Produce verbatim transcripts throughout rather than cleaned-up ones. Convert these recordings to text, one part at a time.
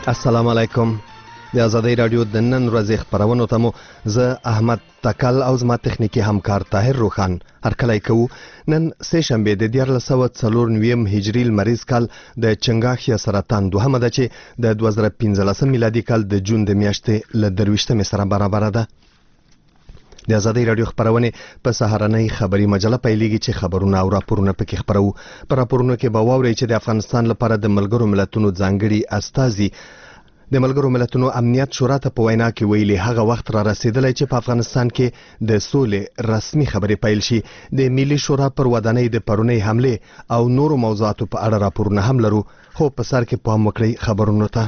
السلام علیکم. د ازادۍ رادیو د نن ورځې خپرونو ته مو زه احمد تکل او زما تخنیکی همکار طاهر روخان هرکلی کوو. نن سه شنبه د دیارلس سوه څلور نویم هجري لمریز کال د چنګاښ یا سرطان دوهمه ده چې د دوه زره پنځلسم میلادي کال د جون د میاشتې له درویشتمې سره برابره ده. د ازادۍ رادیو خپرونې په سهارنۍ خبري مجله پیلېږي چې خبرونه او راپورونه پکې خپرو. په راپورونو کې به واورئ چې د افغانستان لپاره د ملګرو ملتونو ځانګړي استازي د ملګرو ملتونو امنیت شورا ته په وینا کې ویلي هغه وخت را رسیدلی چې په افغانستان کې د سولې رسمي خبرې پیل شي. د ملي شورا پر ودانۍ د پرونۍ حملې او نورو موضوعاتو په اړه راپورونه هم لرو، خو په سر کې پام وکړئ خبرونو ته.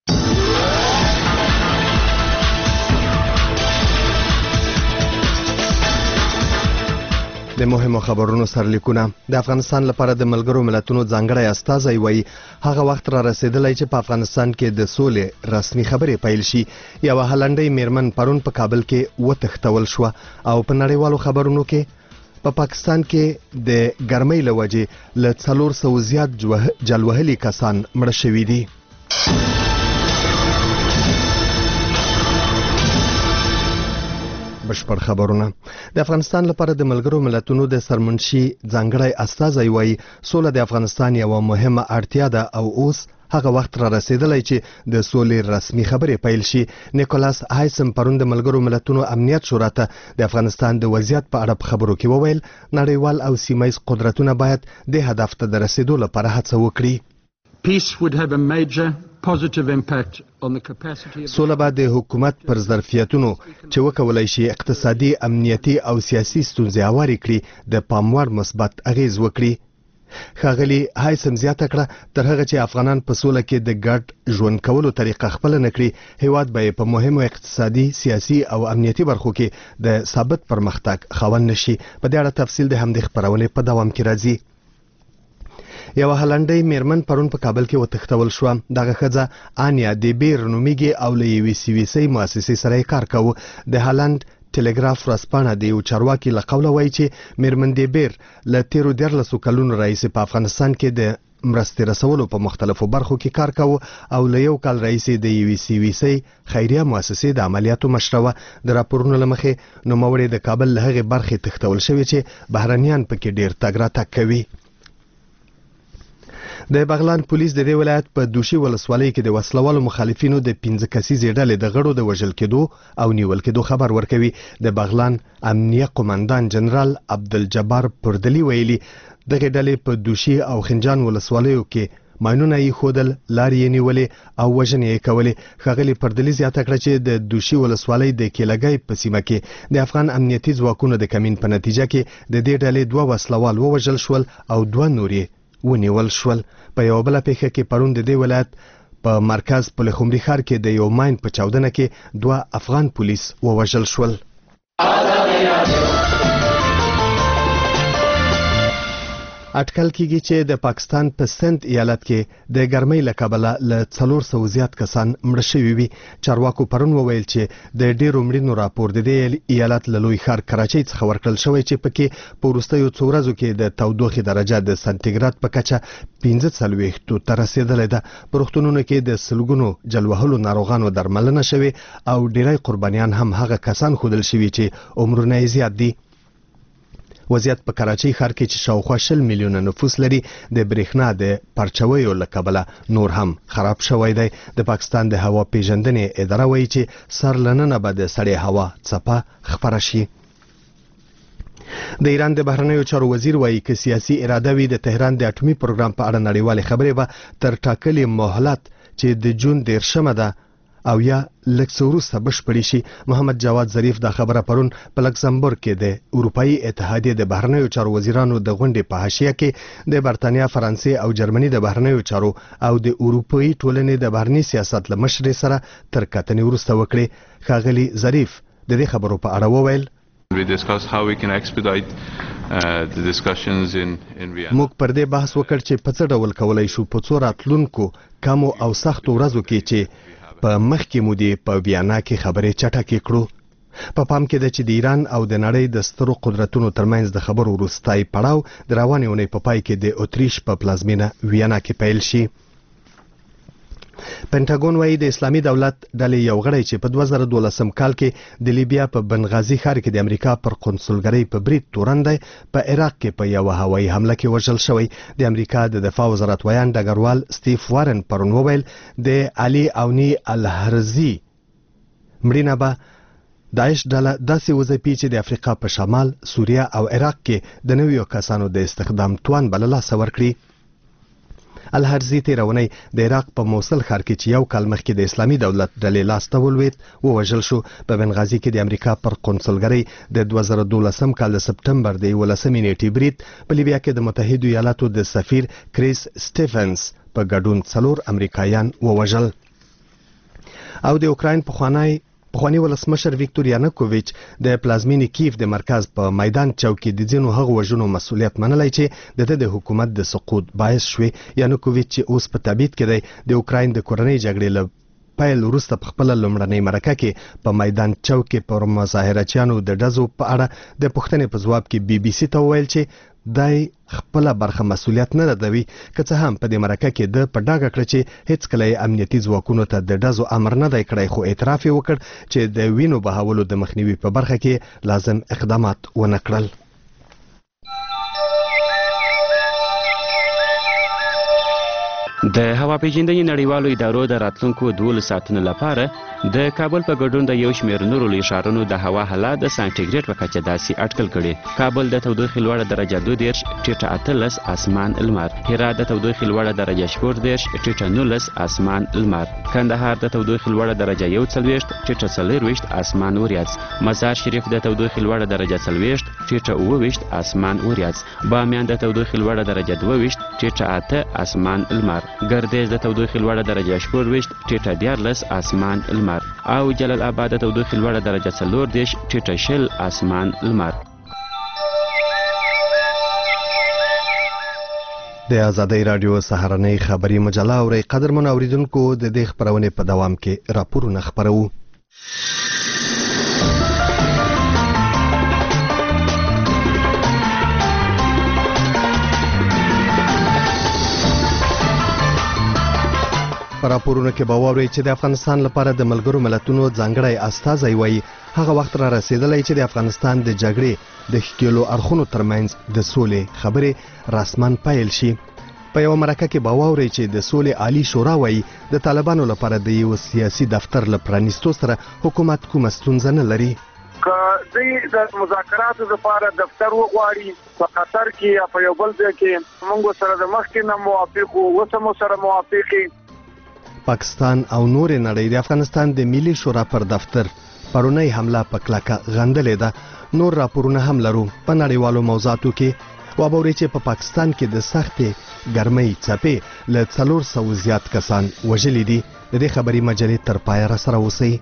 د مهمو خبرونو سرلیکونه. د افغانستان لپاره د ملګرو ملتونو ځانګړی استازی وایي هغه وخت را رسیدلی چې په افغانستان کې د سولې رسمي خبرې پیل شي. یوه هالنډۍ میرمن پرون په کابل کې وتښتول شوه. او په نړیوالو خبرونو کې په پا پاکستان کې د ګرمۍ له وجې له څلور سوو زیات جلوهلي کسان مړه شوي دي. بشپړ خبرونه. د افغانستان لپاره د ملګرو ملتونو د سرمنشي ځانګړی استازی وایي سوله د افغانستان یوه مهمه اړتیا ده او اوس هغه وخت را رسیدلی چې د سولې رسمي خبرې پیل شي. نیکولاس هایسم پرون د ملګرو ملتونو امنیت شورا ته د افغانستان د وضعیت په اړه په خبرو کې وویل نړیوال او سیمه‌ییز قدرتونه باید د هدف ته د رسیدو لپاره هڅه وکړي. Peace would have a major positive impact on the capacity of سوله به د حکومت پر ظرفیتونو چې وکولای شي اقتصادي، امنیتي او سیاسي ستونزې هوارې کړي د پاموړ مثبت اغیز وکړي. ښاغلي هایسم زیاته کړه تر هغه چې افغانان په سوله کې د ګډ ژوند کولو طریقه خپله نه کړي، هیواد به په مهمو اقتصادي، سیاسي او امنیتي برخو کې د ثابت پرمختګ خاوند نشي. په دې اړه تفصیل د همدې خپرونې په دوام کې راځي. یوه هالنډۍ میرمن پرون په کابل کې وتښتول شوه. دغه ښځه آنیا د بیر نومیږي او له یوې سویسۍ مؤسسې سره یې کار کوو. د هالند ټلګراف ورځپاڼه د یو چارواکي له قوله وایي چې میرمن د بیر له تیرو دیارلسو کلونو راهیسې په افغانستان کې د مرستې رسولو په مختلفو برخو کې کار کوو او له یو کال راهیسې د یوې سویسۍ خیریه مؤسسې د عملیاتو مشره وه. د راپورونو له مخې نوموړې د کابل له هغې برخې تښتول شوې چې بهرنیان پکې ډېر تګ راتګ کوي. د بغلان پولیس د دې ولایت په دوشي ولسوالۍ کې د وسلوالو مخالفینو د پنځه کسیزې ډلې د غړو د وژل کېدو او نیول کېدو خبر ورکوي. د بغلان امنیه قومندان جنرال عبدالجبار پردلي ویلي دغې ډلې په دوشي او خنجان ولسوالیو کې ماینونه یې ښودل، لارې یې نیولې او وژنې یې کولې. ښاغلي پردلي زیاته کړه چې د دوشي ولسوالۍ د کیلګۍ په سیمه کې د افغان امنیتي ځواکونو د کمین په نتیجه کې د دې ډلې دوه وسلوال ووژل شول او دوه نور یې ونیول شول. په یوه بله پیښه کې پرون د دې ولایت په مرکز پل خمري ښار کې د یو ماین په چاودنه کې دوه افغان پولیس ووژل شول. اټکل کېږي چې د پاکستان په سند ایالت کې د ګرمۍ له کبله له څلور سوو زیات کسان مړه شوي وي. چارواکو پرون وویل چې د ډېرو مړینو راپور د دې ایالت له لوی ښار کراچۍ څخه ورکړل شوی چې پکې په وروستیو څو ورځو کې د تودوخې درجه د سانتیګراد په کچه پنځه څلوېښتو ته رسېدلې ده. په روغتونونو کې د سلګونو جلوهلو ناروغانو درملنه شوې او ډېری قربانیان هم هغه کسان ښودل شوي چې عمرونه یې زیات دي. وضعیت په کراچۍ ښار کې چې شاوخوا شل میلیونه نفوس لري د برېښنا د پرچویو له کبله نور هم خراب شوی دی. د پاکستان د هوا پیژندنې اداره وایي چې سر له ننه به د سړې هوا څپه خپره شي. د ایران د بهرنیو چارو وزیر وایي که سیاسي اراده وي د تهران د اټومي پروګرام په اړه نړیوالې خبرې به تر ټاکلي مهلت چې د جون دېرشمه ده او یا لږ څه وروسته بشپړې شي. محمد جواد ظریف دا خبره پرون په لکسمبورګ کې د اروپایي اتحادیې د بهرنیو چارو وزیرانو د غونډې په حاشیه کې د برتانیا، فرانسې او جرمني د بهرنیو چارو او د اروپایي ټولنې د بهرني سیاست له مشرې سره تر کتنې وروسته وکړې. ښاغلي ظریف د دې خبرو په اړه وویل موږ پر دې بحث وکړ چې په څه ډول کولای شو په څو راتلونکو کمو او سختو ورځو کې چې په مخکې مودې په ویانا کې خبرې چټکې کړو. په پام کې ده چې د ایران او د نړۍ د سترو قدرتونو ترمنځ د خبرو وروستی پړاو د روانې اونۍ په پای کې د اتریش په پلازمینه ویانا کې پیل شي. پینټاګون وایي د اسلامي دولت ډلې یو غړی چې په دوه زره دولسم کال کې د لیبیا په بنغازي ښار کې د امریکا پر قونسلګرۍ په برید تورن دی په عراق کې په یوه هوایي حمله کې وژل شوی. د امریکا د دفاع وزارت ویان ډګروال سټیف وارن پرون وویل د علي اونی الهرزي مړینه به داعش ډله داسې وځپي چې د افریقا په شمال، سوریه او عراق کې د نویو کسانو د استخدام توان به له لاسه ورکړي. الهرزي تیرونی د عراق په موصل ښار کې چې یو کال مخکې د اسلامي دولت ډلې لاسته ولوېد ووژل شو. په بنغازي کې د امریکا پر قونسلګرۍ د دوه زره دولسم کال د سپټمبر د یولسمې نیټې برید په لیبیا کې د متحدو ایالاتو د سفیر کریس سټیفنز په ګډون څلور امریکایان ووژل. او د اوکراین پخوانی پخوانی ولسمشر ویکتور یانوکوویچ د پلازمینې کیف د مرکز په میدان چوک کې د ځینو هغو وژنو مسؤلیت منلی چې د ده د حکومت د سقوط باعث شوې. یانوکوویچ چې اوس په تبعید کې دی د اوکراین د کورنۍ جګړې له پیل وروسته په خپله لومړنۍ مرکه کې په میدان چوک کې پر مظاهرچیانو د ډزو په اړه د پوښتنې په ځواب کې بي بي سي ته وویل چې دای خپله برخه مسؤلیت نه ردوي، که څه هم په دې مرکه کې د په ډاګه کړه چې هیڅکله یې امنیتي ځواکونو ته د ډزو امر نه دی کړی، خو اعتراف یې وکړ چې د وینو بهولو د مخنیوي په برخه کې لازم اقدامات ونه کړل. د هوا پیژندنې نړیوالو ادارو د راتلونکو دولس ساعتونو لپاره د کابل په ګډون د یو شمېر نورو لوی ښارونو د هوا حالات د سانټیګریډ په کچه داسې اټکل کړي. کابل د تودوخې لوړه درجه دوه دېرش ټیټه اتلس اسمان لمر، هرات د تودوخې لوړه درجه شپږ دېرش ټیټه نولس اسمان لمر، کندهار د تودوخې لوړه درجه یو څلوېښت ټیټه څلوېښت اسمان وریځ، مزار شریف د تودوخې لوړه درجه څلوېښت ټیټه اووه ویشت اسمان وریځ، بامیان د تودوخې لوړه درجه دوه ویشت ټیټه اته اسمان لمر، ګردیز د تودوخې لوړه درجه شپږ ویشت ټیټه دیارلس اسمان لمر او جلال آباد د تودوخې لوړه درجه څلور دېرش ټیټه شل اسمان لمر. د آزادۍ راډیو سهارنۍ خبري مجله اورئ. قدرمنو اوریدونکو، د دې خپرونې په دوام کې راپورونه خپروو. په راپورونو کې به واورئ چې د افغانستان لپاره د ملګرو ملتونو ځانګړی استازی وایي هغه وخت را رسېدلی چې د افغانستان د جګړې د ښکېلو اړخونو ترمنځ د سولې خبرې رسما پیل شي. په یوه مرکه کې به واورئ چې د سولې عالي شورا وایي د طالبانو لپاره د یو سیاسي دفتر له پرانیستو سره حکومت کومه ستونزه نه لري. که دوی د مذاکراتو لپاره دفتر وغواړي په قطر کې یا په یو بل ځای کې، موږ سره د مخکې نه موافق وو، اوس هم سره موافق یو. پاکستان او نورې نړۍ د افغانستان د ملي شورا پر دفتر پرونی حمله په کلکه غندلې ده. نور راپورونه هم لرو. په نړیوالو موضوعاتو کې وابورئ چې په پاکستان کې د سختې ګرمۍ څپې له څلور سوو زیات کسان وژلي دي. د دې خبري مجلې تر پایه راسره اوسئ.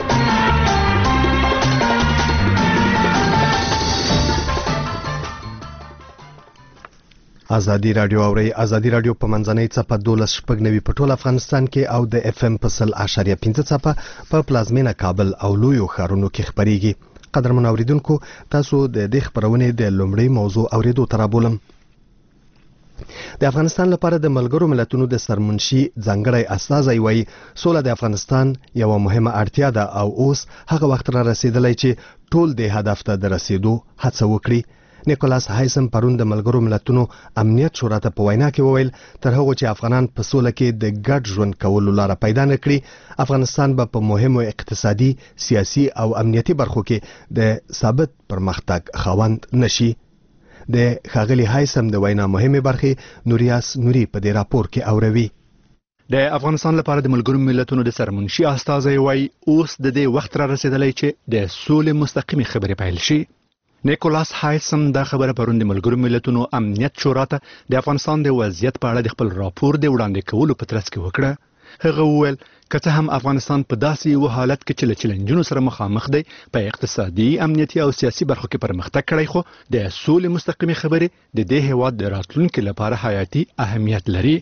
ازادي راډیو اورئ. ازادي راډیو په منځنۍ څپه دولس شپږ نوي په ټول افغانستان کې او د اف ام په سل اشاریه پنځه څپه په پلازمینه کابل او لویو ښارونو کې خپریږي. قدرمنو اوریدونکو، تاسو د دې خپرونې د لومړۍ موضوع اوریدو ته رابولم. د افغانستان لپاره د ملګرو ملتونو د سرمنشي ځانګړی استازی وایي سوله د افغانستان یوه مهمه اړتیا ده او اوس هغه وخت را رسېدلی چې ټول دې هدف ته د رسېدو هڅه وکړي. نیکولاس هایسم پرون د ملګرو ملتونو امنیت شورا ته په وینا کې وویل تر هغو چې افغانان په سوله کې د ګډ ژوند کولو لاره پیدا نه کړي، افغانستان به په مهمو اقتصادي، سیاسي او امنیتي برخو کې د ثابت پرمختګ خاوند نشي. د ښاغلي هایسم د وینا مهمه برخې نوریاس نوري په دې راپور کې اوروي. د افغانستان لپاره د ملګرو ملتونو د سرمنشي استازی وایي اوس د دې وخت را رسېدلی چې د سولې مستقیمې خبرې پیل شي. نیکولاس هایسم دا خبره پرون د ملګرو ملتونو امنیت شورا ته د افغانستان د وضعیت په اړه د خپل راپور د وړاندې کولو په ترڅ کې وکړه. هغه وویل که څه هم افغانستان په داسې یو حالت کې چې له چیلنجونو سره مخامخ دی، په اقتصادي، امنیتي او سیاسي برخو کې پرمختګ کړی، خو د سولې مستقیمې خبرې د دې هیواد د راتلونکي لپاره حیاتي اهمیت لري.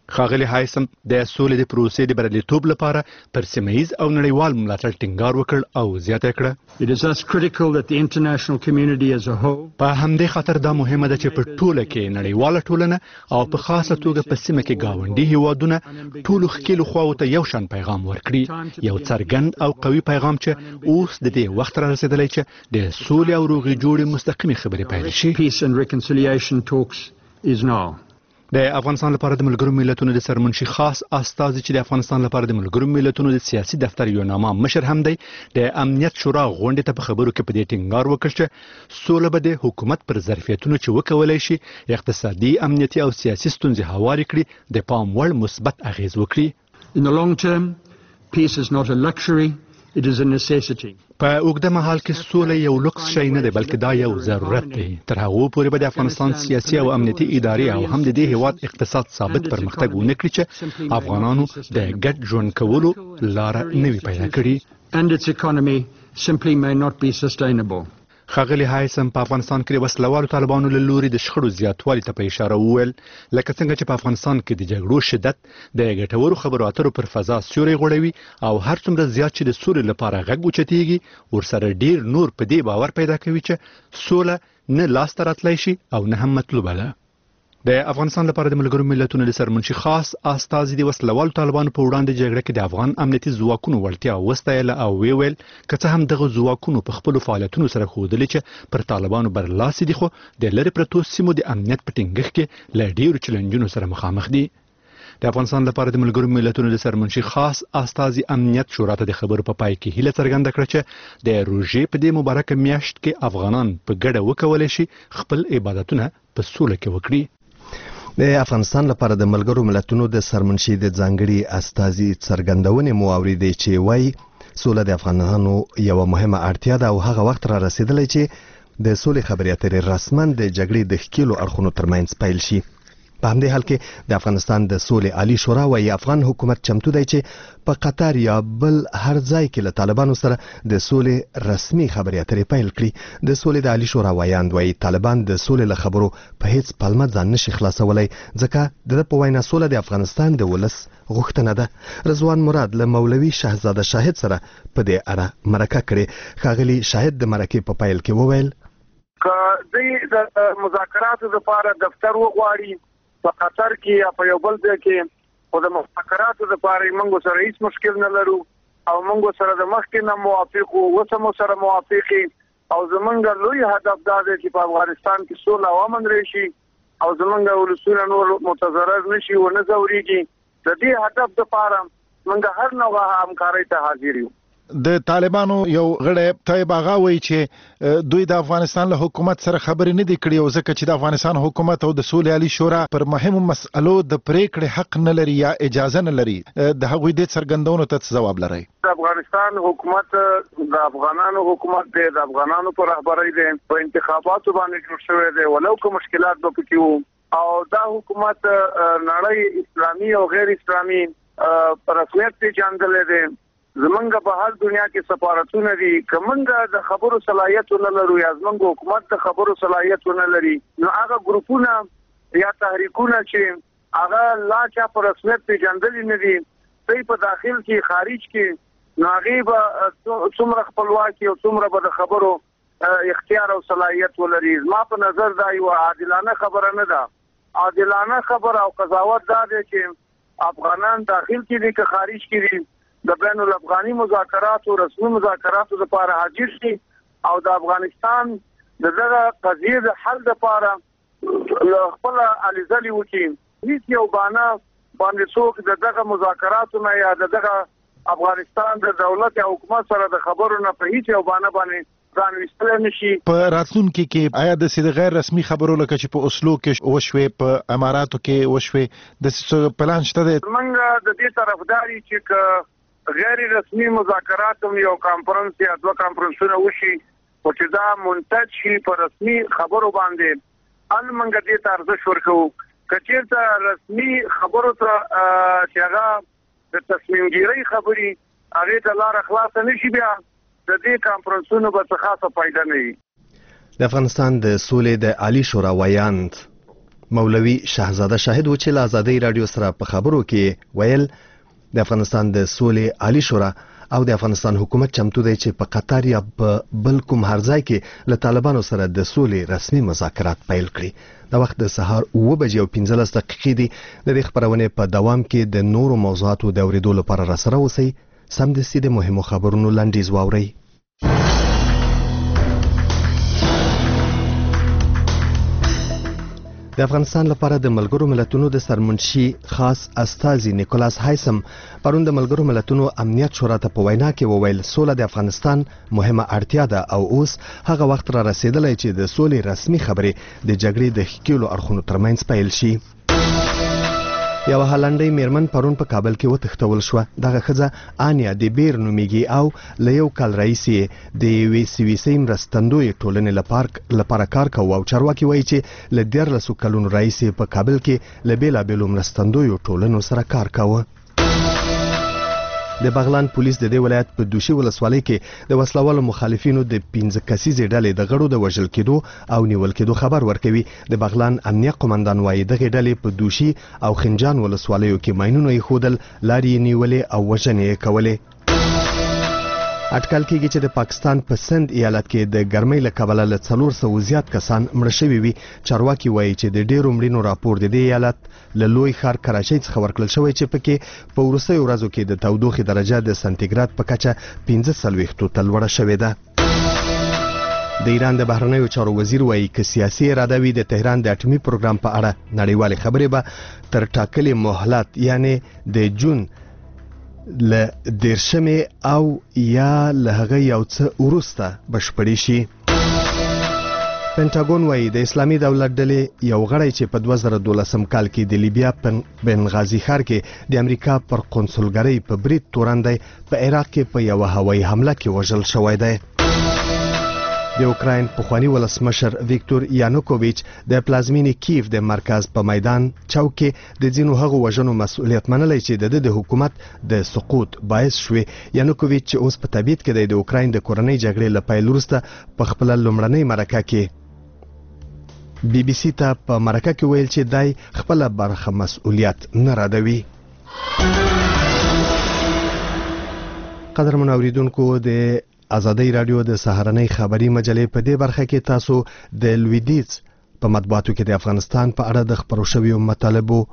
ښاغلي هایسم د سولې د پروسې د بریالیتوب لپاره پر سیمه ییز او نړیوال ملاتړ ټینګار وکړ او زیاته کړه It is thus critical that the international community as a whole په همدې خاطر دا مهمه ده چې په ټوله کې نړیواله ټولنه او په خاصه توګه په سیمه کې گاونډي هیوادونه ټولو ښکیلو خواو ته یو شان پیغام ورکړي یو څرګند او قوي پیغام چې اوس د دې وخت را رسېدلی چې د سولې او روغې جوړې مستقیمې خبرې پیل شي. peace and reconciliation talks is now. د افغانستان لپاره د ملګرو ملتونو د سرمنشي خاص استازي چې د افغانستان لپاره د ملګرو ملتونو د سیاسي دفتر یو نامه مشر هم دی د امنیت شورا غونډې ته په خبرو کې په دې ټینګار وکړ چې سوله به د حکومت پر ظرفیتونو چې وکولای شي اقتصادي امنیتي او سیاسي ستونزې هوارې کړي د پام وړ مثبت اغیز وکړي. In the long term, peace is not a luxury, it is a necessity. په اوږده مهال کې سوله یو لوکس شی نه دی بلکې دا یو ضرورت دی. تر هغو پورې به د افغانستان سیاسي او امنیتي ادارې او هم د دې هیواد اقتصاد ثابت پرمختګ ونه کړي چې افغانانو د ګډ ژوند کولو لاره نه وي پیدا کړې. And its economy simply may not be sustainable. ښاغلي هایسم په افغانستان کې د وسلوالو طالبانو له لوري د شخړو زیاتوالي ته په اشاره وویل لکه څنګه چې په افغانستان کې د جګړو شدت د ګټورو خبرو اترو پر فضا سیوری غوړوي او هر څومره زیات چې د سولې لپاره غږ اوچتېږي ورسره ډیر نور په دې باور پیدا کوي چې سوله نه لاسته راتلی شي او نه هم مطلوبه ده. د افغانستان لپاره د ملګرو ملتونو د سرمنشي خاص استازي د وسلوالو طالبانو په وړاندې جګړه کې د افغان امنیتي ځواکونو وړتیا وستایله او وی ویل که څه هم دغه ځواکونو په خپلو فعالیتونو سره ښودلي چې پر طالبانو برلاسي دي خو د لرې پرتو سیمو د امنیت په ټینګښت کې له ډیرو چلنجونو سره مخامخ دي. د افغانستان لپاره د ملګرو ملتونو د سرمنشي خاص استازي امنیت شورا ته د خبرو په پای کې هیله څرګنده کړه چې د روژې په دې مبارکه میاشت کې افغانان په ګډه وکولای شي خپل عبادتونه په سوله کې وکړي. د افغانستان لپاره د ملګرو ملتونو د سرمنشي د ځانګړي استازي څرګندونې مو اوریدې چې وایي سوله د افغانانو یو مهمه اړتیا ده او هغه وخت را رسیدلی چې د سولې خبرې اترې رسما د جګړې د ښکیلو اړخونو ترمنځ پیل شي. په همدې حال کې د افغانستان د سولې عالی شورا وايي افغان حکومت چمتو دی چې په قطر یا بل هر ځای کې له طالبانو سره د سولې رسمي خبرې اترې پیل کړي. د سولې د عالی شورا وایاند وايي طالبان د سولې له خبرو په هیڅ پلمه ځان نشي خلاصولی ځکه د په وینا سوله د افغانستان د ولس غوښتنه ده. رضوان مراد له مولوي شهزاده شاهد سره په دې اړه مرکه کړې. ښاغلي شاهد د مرکې په پیل کې وویل که د مذاکراتو لپاره دفتر وغواړي په قطر کې یا په یو بل ځای کې او د مذاکراتو لپاره موږ سره هیڅ مشکل نه لرو او موږ سره د مخکې نه موافق او وسمو سره موافقي او زمونږ لوی هدف دا دی چې په افغانستان کې سوله او امن راشي او زمونږ ولسونه نور متضرر نشي او نه ځوريږي. د دې هدف لپاره موږ هر نوع همکارۍ ته حاضر یو. د طالبانو یو غړی طیب آغا وایي چې دوی د افغانستان له حکومت سره خبرې نه دي کړې او ځکه چې د افغانستان حکومت او د سولې عالی شورا پر مهمو مسألو د پریکړې حق نه لري یا اجازه نه لري. د هغوی د څرګندونو ته ځواب لري. د افغانستان حکومت د افغانانو حکومت دی د افغانانو پر رهبرۍ دی په انتخاباتو باندې جوړ شوی دی ولو که مشکلات به پکې وو او دا حکومت نړۍ اسلامي او غیر اسلامي پر رسمیت پیژندل دی. زمونږ په هر دنیا کې سفارتونه دي کومنګ د خبرو صلاحیت نه لرو یا زمونږ حکومت د خبرو صلاحیت نه لري نو هغه ګروپونه یا تحریکونه چې هغه لا چا په رسمیت پیژندل نه دي دوی په داخل کې خارج کې ناغیب څومره خپلواکي او څومره به د خبرو اختیار او صلاحیت ولري. ما په نظر دا یو عادلانه خبره نه ده. عادلانه خبر او قضاوت دا دی چې افغانان داخل کې دي که خارج کې دي د بین الافغاني مذاکرات او رسمي مذاکرات لپاره حاضر شي او د افغانستان دغه قضیه د حل لپاره خپل الیزلی وکړي. هیڅ یو باندې باندې څوک دغه مذاکرات نه یا دغه افغانستان د دولت او حکومت سره د خبرو نه په هیڅ یو باندې باندې ځان وستل نشي. په راتلونکي کې آیا د سید غیر رسمي خبرو لکه چې په اوسلو کې وشوي په اماراتو کې وشوي د څه پلان شته؟ موږ د دې طرفداري چې غیر رسمي مذاکرات هم یو کانفرنس یا دوه کانفرنسونه وشي او چې دا منتج شي په رسمي خبرو باندې ان موږ دې ته ارزښت ورکو. کچېرته رسمي خبرو ته چې هغه د تصمیم ګیرۍ خبري هغه ته لار خلاص نشي بیا د دې کانفرنسونو به څه خاصه فائدہ نه وي. د افغانستان د سولې د عالی شورا وایاند مولوي شهزاده شاهد و چې له ازادۍ رادیو سره په خبرو کې ویل د افغانستان د سولې عالی شورا او د افغانستان حکومت چمتو دی چې په قطر یا په بل کوم هر ځای کې له طالبانو سره د سولې رسمي مذاکرات پیل کړي. د وخت د سهار اوه بجې او پنځلس دقیقې دي. د دې خبرونې په دوام کې د نورو موضوعاتو د اورېدو لپاره را سره اوسئ. سمدستي د مهمو خبرونو لنډیز واورئ. د افغانستان لپاره د ملګرو ملتونو د سرمنشي خاص استازي نیکولاس هایسم پرون د ملګرو ملتونو امنیت شورا ته په وینا کې وویل سوله د افغانستان مهمه اړتیا ده او اوس هغه وخت را رسیدلی چې د سولې رسمي خبرې د جګړې د ښکېلو اړخونو ترمنځ پیل شي. یو هالنډي میرمن پرون په کابل کې وتښتول شو. دغه ښځه انیا د بیر نومیږي او له یو کال راهیسې د یوې سویسي مرستندوی ټولنې لپاره کار کوي او چارواکي وایي چې له دیارلسو کلونو راهیسې په کابل کې له بیلابیلو مرستندویو ټولنو سره کار کوي. د بغلان پولیس د دې ولایت په دوشي ولسوالۍ کې د وسلوالو مخالفینو د پنځه کسیزې ډلې د غړو د وژل کېدو او نیول کېدو خبر ورکوي. د بغلان امنیه قومندان وایي دغه ډلې په دوشي او خنجان ولسوالیو کې ماینونه ایښودل، لارې نیولې او وژنې کولې. اټکل کېږي چې د پاکستان په سند ایالت کې د ګرمۍ له کبله له څلور سوه زیات کسان مړه شوي وي. چارواکي وایي چې د ډېرو مړینو راپور د دې ایالت له لوی ښار کراچۍ څخه ورکړل شوی چې پکې په وروستیو ورځو کې د تودوخې درجه د سانتیګراد په کچه پنځه څلوېښتو ته لوړه شوې ده. د ایران د بهرنیو چارو وزیر وایي که سیاسي اراده وي د تهران د اټومي پروګرام په اړه نړیوالې خبرې به تر ټاکلي مهلت یعنی د جون له دیرشمې او یا له هغه یو څه وروسته بشپړې شي. پینټاګون وایي د اسلامي دولت ډلې یو غړی چې په دوه زره دولسم کال کې د لیبیا په بنغازي ښار کې د امریکا پر قونسلګرۍ په برید تورن دی په عراق کې په یوه هوایي حمله کې وژل شوی دی. د اوکراین پخوانی ولسمشر ویکتور یانوکوویچ د پلازمینې کیف د مرکز په میدان چوک کې د ځینو هغو وژنو مسؤلیت منلی چې د د حکومت د سقوط باعث شوې. یانوکوویچ چې اوس په تبعید کې دی د اوکراین د کورنۍ جګړې له پیل وروسته په خپله لومړنۍ مرکه کې بی بی سی ته په مرکه کې ویل چې دی خپله برخه مسؤلیت نه ردوي. قدرمنو اوریدونکو د ازادۍ رادیو د سهارنۍ خبري مجلې په دې برخه کې تاسو د لویدیځ په مطبوعاتو کې د افغانستان په اړه د خپرو شویو مطالبو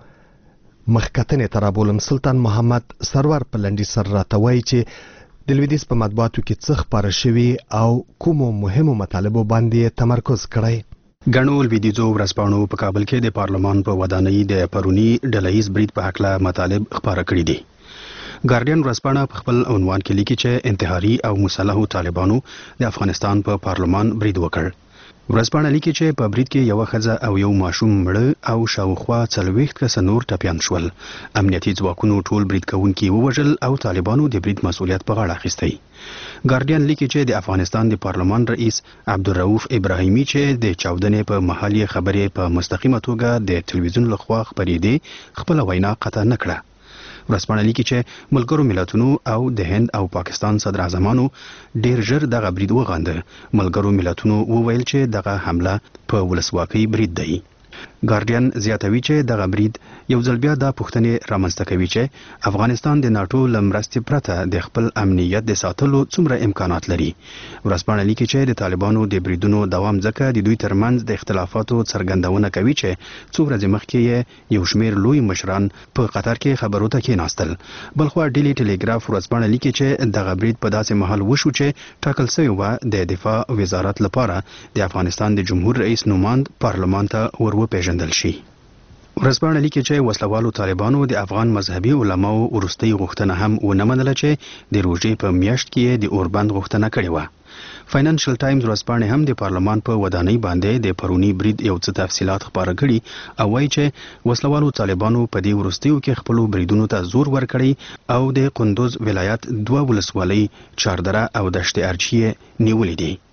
مخکتنې ته رابولم. سلطان محمد سرور په لنډي سر راته وایي چې د لویدیځ په مطبوعاتو کې څه خپاره شوي او کومو مهمو مطالبو باندې تمرکز کړی. ګڼو لویدیځو ورځپاڼو په کابل کې د پارلمان په ودانۍ د پرونی ډلهییز برید په هکله مطالب خپاره کړي دي. ګارډین ورځپاڼه په خپل عنوان کې لیکي چې انتحاري او مسلحو طالبانو د افغانستان په پارلمان برید وکړ. ورځپاڼه لیکي چې په برید کې یو ښځه او یو ماشوم مړه او شاوخوا څلوېښت کسه نور ټپیان شول. امنیتي ځواکونو ټول برید کوونکي ووژل او طالبانو د برید مسؤلیت په غاړه اخیستی. ګارډین لیکي چې د افغانستان د پارلمان رئیس عبدالرؤف ابراهیمي چې د چاودنې په مهال یې خبرې په مستقیمه توګه د تلویزیون لخوا خپرېدې خپله وینا قطع نه کړه. ورځپاڼه لیکي چې ملګرو ملتونو او د هند او پاکستان صدر اعظمانو ډیر ژر دغه برید وغانده. ملګرو ملتونو وویل چې دغه حمله په ولسواکۍ برید دی. ګارډین زیاتوي چې دغه برید یو ځل بیا دا پوښتنې رامنځته کوي چې افغانستان د ناټو له مرستې پرته د خپل امنیت د ساتلو څومره امکانات لري. ورځپاڼه لیکي چې د طالبانو د بریدونو دوام ځکه د دوی ترمنځ د اختلافاتو څرګندونه کوي چې څو ورځې مخکې یو شمېر لوی مشران په قطر کې خبرو ته کېناستل. بلخوا ډیلی ټیلیګراف ورځپاڼه لیکي چې دغه برید په داسې مهال وشو چې ټاکل شوی و د دفاع وزارت لپاره د افغانستان د جمهور رئیس نوماند پارلمان ته ور وپېژندل شي. ورځپاڼه لیکي چې وسلوالو طالبانو د افغان مذهبي علماو وروستۍ غوښتنه هم ونه منله چې د روژې په میاشت کې د اوربند غوښتنه کړې وه. فاینانشل ټایمز ورځپاڼې هم د پارلمان په ودانۍ باندې د پرونی برید یو څه تفصیلات خپاره کړي او وایي چې وسلوالو طالبانو په دې وروستیو کې خپلو بریدونو ته زور ورکړی او د قندوز ولایت دوه ولسوالۍ چاردره او دشت ارچي نیولې دي.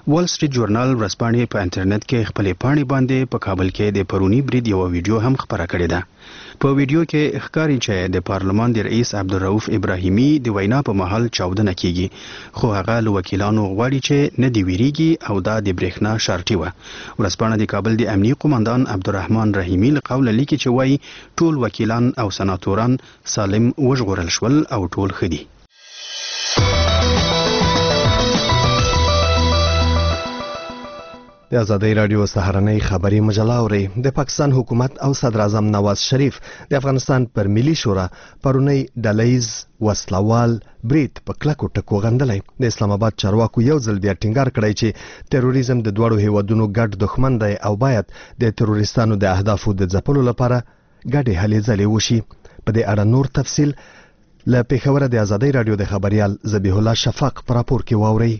وال سټریټ جورنال ورځپاڼې په انټرنیټ کې خپلې پاڼې باندې په کابل کې د پرونی برید یو ویډیو هم خپره کړې ده. په ویډیو کې ښکاري چې د پارلمان د رئیس عبدالرؤف ابراهیمي د وینا په مهال چاودنه کیږي، خو هغه له وکیلانو غواړي چې نه دی ویریږي او دا د برېښنا شارټي وه. ورځپاڼه د کابل د امنیي قومندان عبدالرحمن رحیمي له قوله لیکي چې وایي ټول وکیلان او سناتوران سالم وژغورل شول او ټول ښه دي. د ازادۍ راډیو سهارنۍ خبري مجله اوري. د پاکستان حکومت او صدر اعظم نواز شریف د افغانستان پر ملي شورا پرونی ډلهیز وسلوال برید په کلکو ټکو غندلی. د اسلام آباد چارواکو یو ځل بیا ټینګار کړی چې تروریزم د دواړو هیوادونو ګډ دښمن دی او باید د تروریستانو د اهدافو د ځپلو لپاره ګډې هلې ځلې وشي. په دې اړه نور تفصیل له پېښوره د ازادۍ راډیو د خبريال ذبیح الله شفاق په راپور کې واورئ.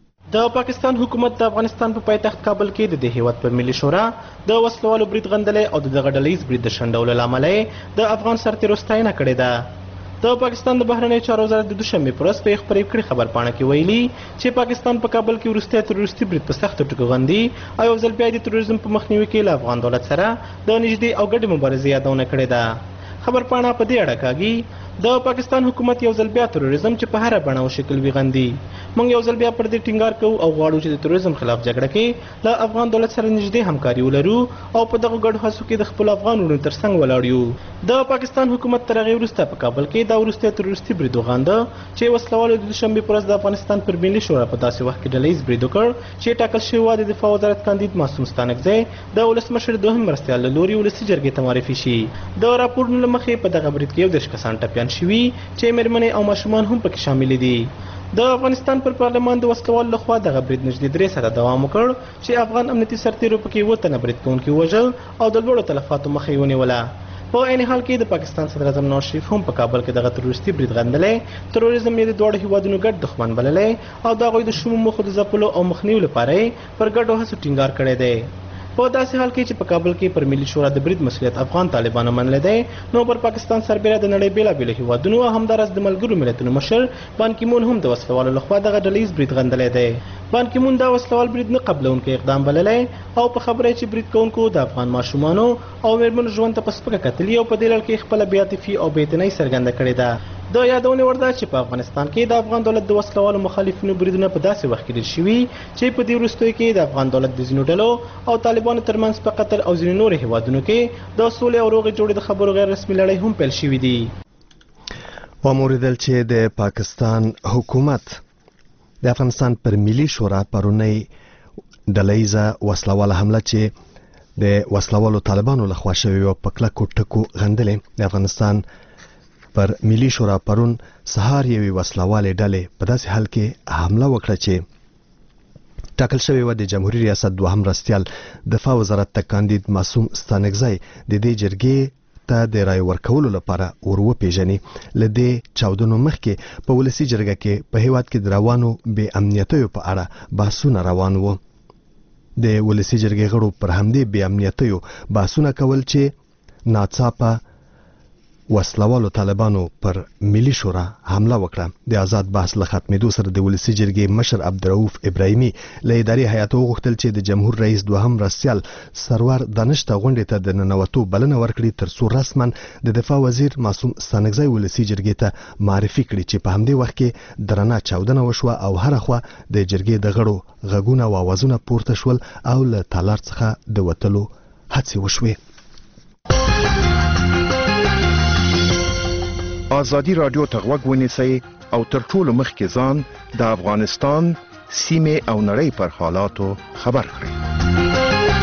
د پاکستان حکومت د افغانستان په پایتخت کابل کې د دې هیواد پر ملي شورا د وسلوالو برید غندلې او د دغه ډلهیز برید د شنډولو له امله د افغان سرتیرو ستاینه کړې ده. د پاکستان د بهرنیو چارو وزارت د دوشنبې په ورځ په خپرې کړې خبرپاڼه کې ویلي چې پاکستان په کابل کې وروستی تروریستي برید په سختو ټکو غندي او یو ځل بیا د تروریزم په مخنیوي کې له افغان دولت سره د نږدې او ګډې مبارزې یادونه کړې ده. خبرپاڼه په دې اړه کاږي د پاکستان حکومت یو ځل بیا تروریزم چې په هر بڼه او شکل وي غندي. موږ یو ځل بیا پر دې ټینګار کوو او غواړو چې د تروریزم خلاف جګړه کې له افغان دولت سره نږدې همکاري ولرو او په دغه ګډو هڅو کې د خپل افغان وروڼو ترڅنګ ولاړ یو. د پاکستان حکومت تر هغې وروسته په کابل کې دا وروستی تروریستي برید وغانده چې وسلوالو د دوشنبې په ورځ د افغانستان پر ملي شورا په داسې وخت کې ډلهیز برید وکړ چې ټاکل شوی و د دفاع وزارت کاندید معصوم ستانکزی د ولسمشر دوهم مرستیال له لوري ولسي جرګې ته معرفي شي. د راپورونو له مخې په دغه برید کې یو دېرش کسان ټپیان شوي چې مېرمنې او ماشومان هم پکې شامل دي. د افغانستان پر پارلمان د وسلوال لخوا دغه برید نږدې درې ساعته دوام وکړ چې افغان امنیتي سرتیرو پکې اووه تنه برید کوونکي ووژل او د لوړو تلفاتو مخه یې ونیوله. په عین حال کې د پاکستان صدر اعظم نواز شریف هم په کابل کې دغه تروریستي برید غندلی. تروریزم یې د دواړو هیوادونو ګډ دښمن بللی او د هغوی د شومو موخو د ځپلو او مخنیوي لپاره یې پر ګډو هڅو ټینګار کړی دی. په داسې حال کې چې په کابل کې پر ملي شورا د برید مسؤلیت افغان طالبانو منلی دی، نو پر پاکستان سربیره د نړۍ بېلابېلو هیوادونو او همداراز د ملګرو ملتونو مشر بان کی مون هم د وسلوالو لخوا دغه ډلهیز برید غندلی دی. بان کی مون دا وسلوال برید نه قبلونکی اقدام بللی او په خبره چې برید کوونکو د افغان ماشومانو او مېرمنو ژوند ته په سپکه کتلي او په دې لړ کې خپله بېعاطفي او بېاعتنایي څرګنده کړې ده. د یادونې وړ ده چې په افغانستان کې د افغان دولت د وسلوالو مخالفینو بریدونه په داسې وخت کې ډېر شوي چې په دې وروستیو کې د افغان دولت د ځینو ډلو او طالبانو ترمنځ په قطر او ځینو نورو هیوادونو کې د سولې او روغې جوړې د خبرو غیر رسمي لړۍ هم پیل شوي دي. واوریدل چې د پاکستان حکومت د افغانستان پر ملي شورا پرونی ډلهیزه وسلواله حمله چې د وسلوالو طالبانو لخوا شوې وه په کلکو ټکو غندلې. د افغانستان پر ملي شورا پرون سهار یوې وسلوالې ډلې په داسې حال کې حمله وکړه چې ټاکل شوی و د جمهوریت ریاست دوهم مرستیال دفاع وزارت ته کاندید معصوم ستانکزی د دې جرګې ته د رای ورکولو لپاره ور وپېژني. له دې چاودنو مخکې په ولسي جرګه کې په هیواد کې د روانو بې امنیتیو په اړه بحثونه روان وو. د ولسي جرګې غړو پر همدې بې امنیتیو بحثونه کول چې ناڅاپه وسلوالو طالبانو پر ملي شورا حمله وکړه. د آزاد بحث له ختمېدو سره د ولسي جرګې مشر عبدالرؤف ابراهیمي له اداري هیات وغوښتل چې د جمهور رئیس دوهم مرستیال سرور دانش ته غونډې ته د ننوتو بلنه ورکړي تر څو رسما د دفاع وزیر معصوم ستانکزی ولسي جرګې ته معرفي کړي چې په همدې وخت کې درنه چاودنه وشوه او هره خوا د جرګې د غړو غږونه او اوازونه پورته شول او له تالار څخه د وتلو هڅې وشوې. ازادي رادیو ته غوږ ونیسئ او تر ټولو مخکې ځان د افغانستان سیمې او نړۍ پر حالاتو خبر کړئ.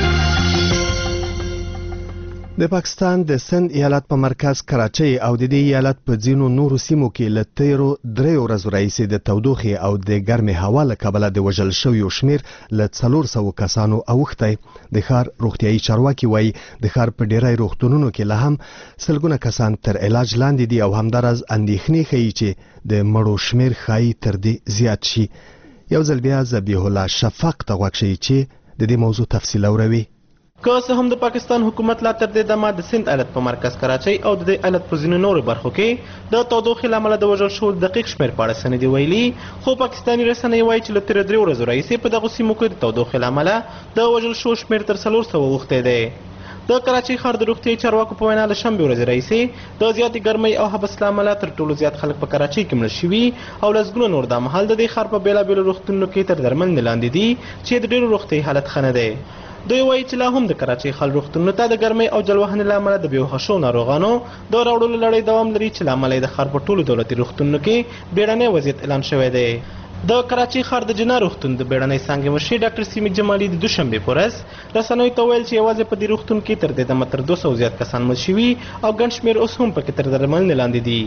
د پاکستان د سند ایالت په مرکز کراچۍ او د دې ایالت په ځینو نورو سیمو کې له تیرو دریو ورځو راهیسې د تودوخې او د ګرمې هوا له کبله د وژل شویو شمیر له څلور سوو کسانو اوښتی. د ښار روغتیایي چارواکي وایي د ښار په ډیری روغتونونو کې لا هم سلګونه کسان تر علاج لاندې دي او همداراز اندېښنې ښیي چې د مړو شمیر ښایي تر دې زیات شي. یو ځل بیا ذبیح الله شفاق ته غوږ شئ چې د دې موضوع تفصیل اوروي. که څه هم د پاکستان حکومت لا تر دې دمه د سند ایالت په مرکز کراچۍ او د دې ایالت په ځینو نورو برخو کې د تودوخې له امله د وژل شوو دقیق شمېر په اړه څه نه دي ویلي، خو پاکستاني رسنۍ وایي چې له تېرو درې ورځو راهیسې په دغو سیمو کې د تودوخې له امله د وژل شوو شمېر تر څلور سوه اوښتی دی. د کراچۍ ښار د روغتیایي چارواکو په وینا له شنبې ورځې راهیسې د زیاتې ګرمۍ او حبس له امله تر ټولو زیات خلک په کراچۍ کې مړه شوي او لسګونه نور دا مهال د دې ښار په بېلابېلو روغتونونو کې تر درملنې لاندې دي چې د ډېرو روغتیایي حالت ښه نه دی. دوی وایي چې لا هم د کراچۍ خل روغتونونو ته د ګرمۍ او جل وهنې له امله د بېهوښه شوو ناروغانو د راوړلو لړۍ دوام لري چې له امله یې د ښار په ټولو دولتي روغتونونو کې بیړنی وضعیت اعلان شوی دی. د کراچۍ ښار د جنا روغتون د بیړنۍ څانګې مشر ډاکټر سیمي جمالي د دوشنبې په ورځ رسنیو ته ویل چې یوازې په دې روغتون کې تر دې دمه تر دوه سوه زیات کسان مړه شوي او ګڼ شمېر اوس هم پکې تر درملنې لاندې دي.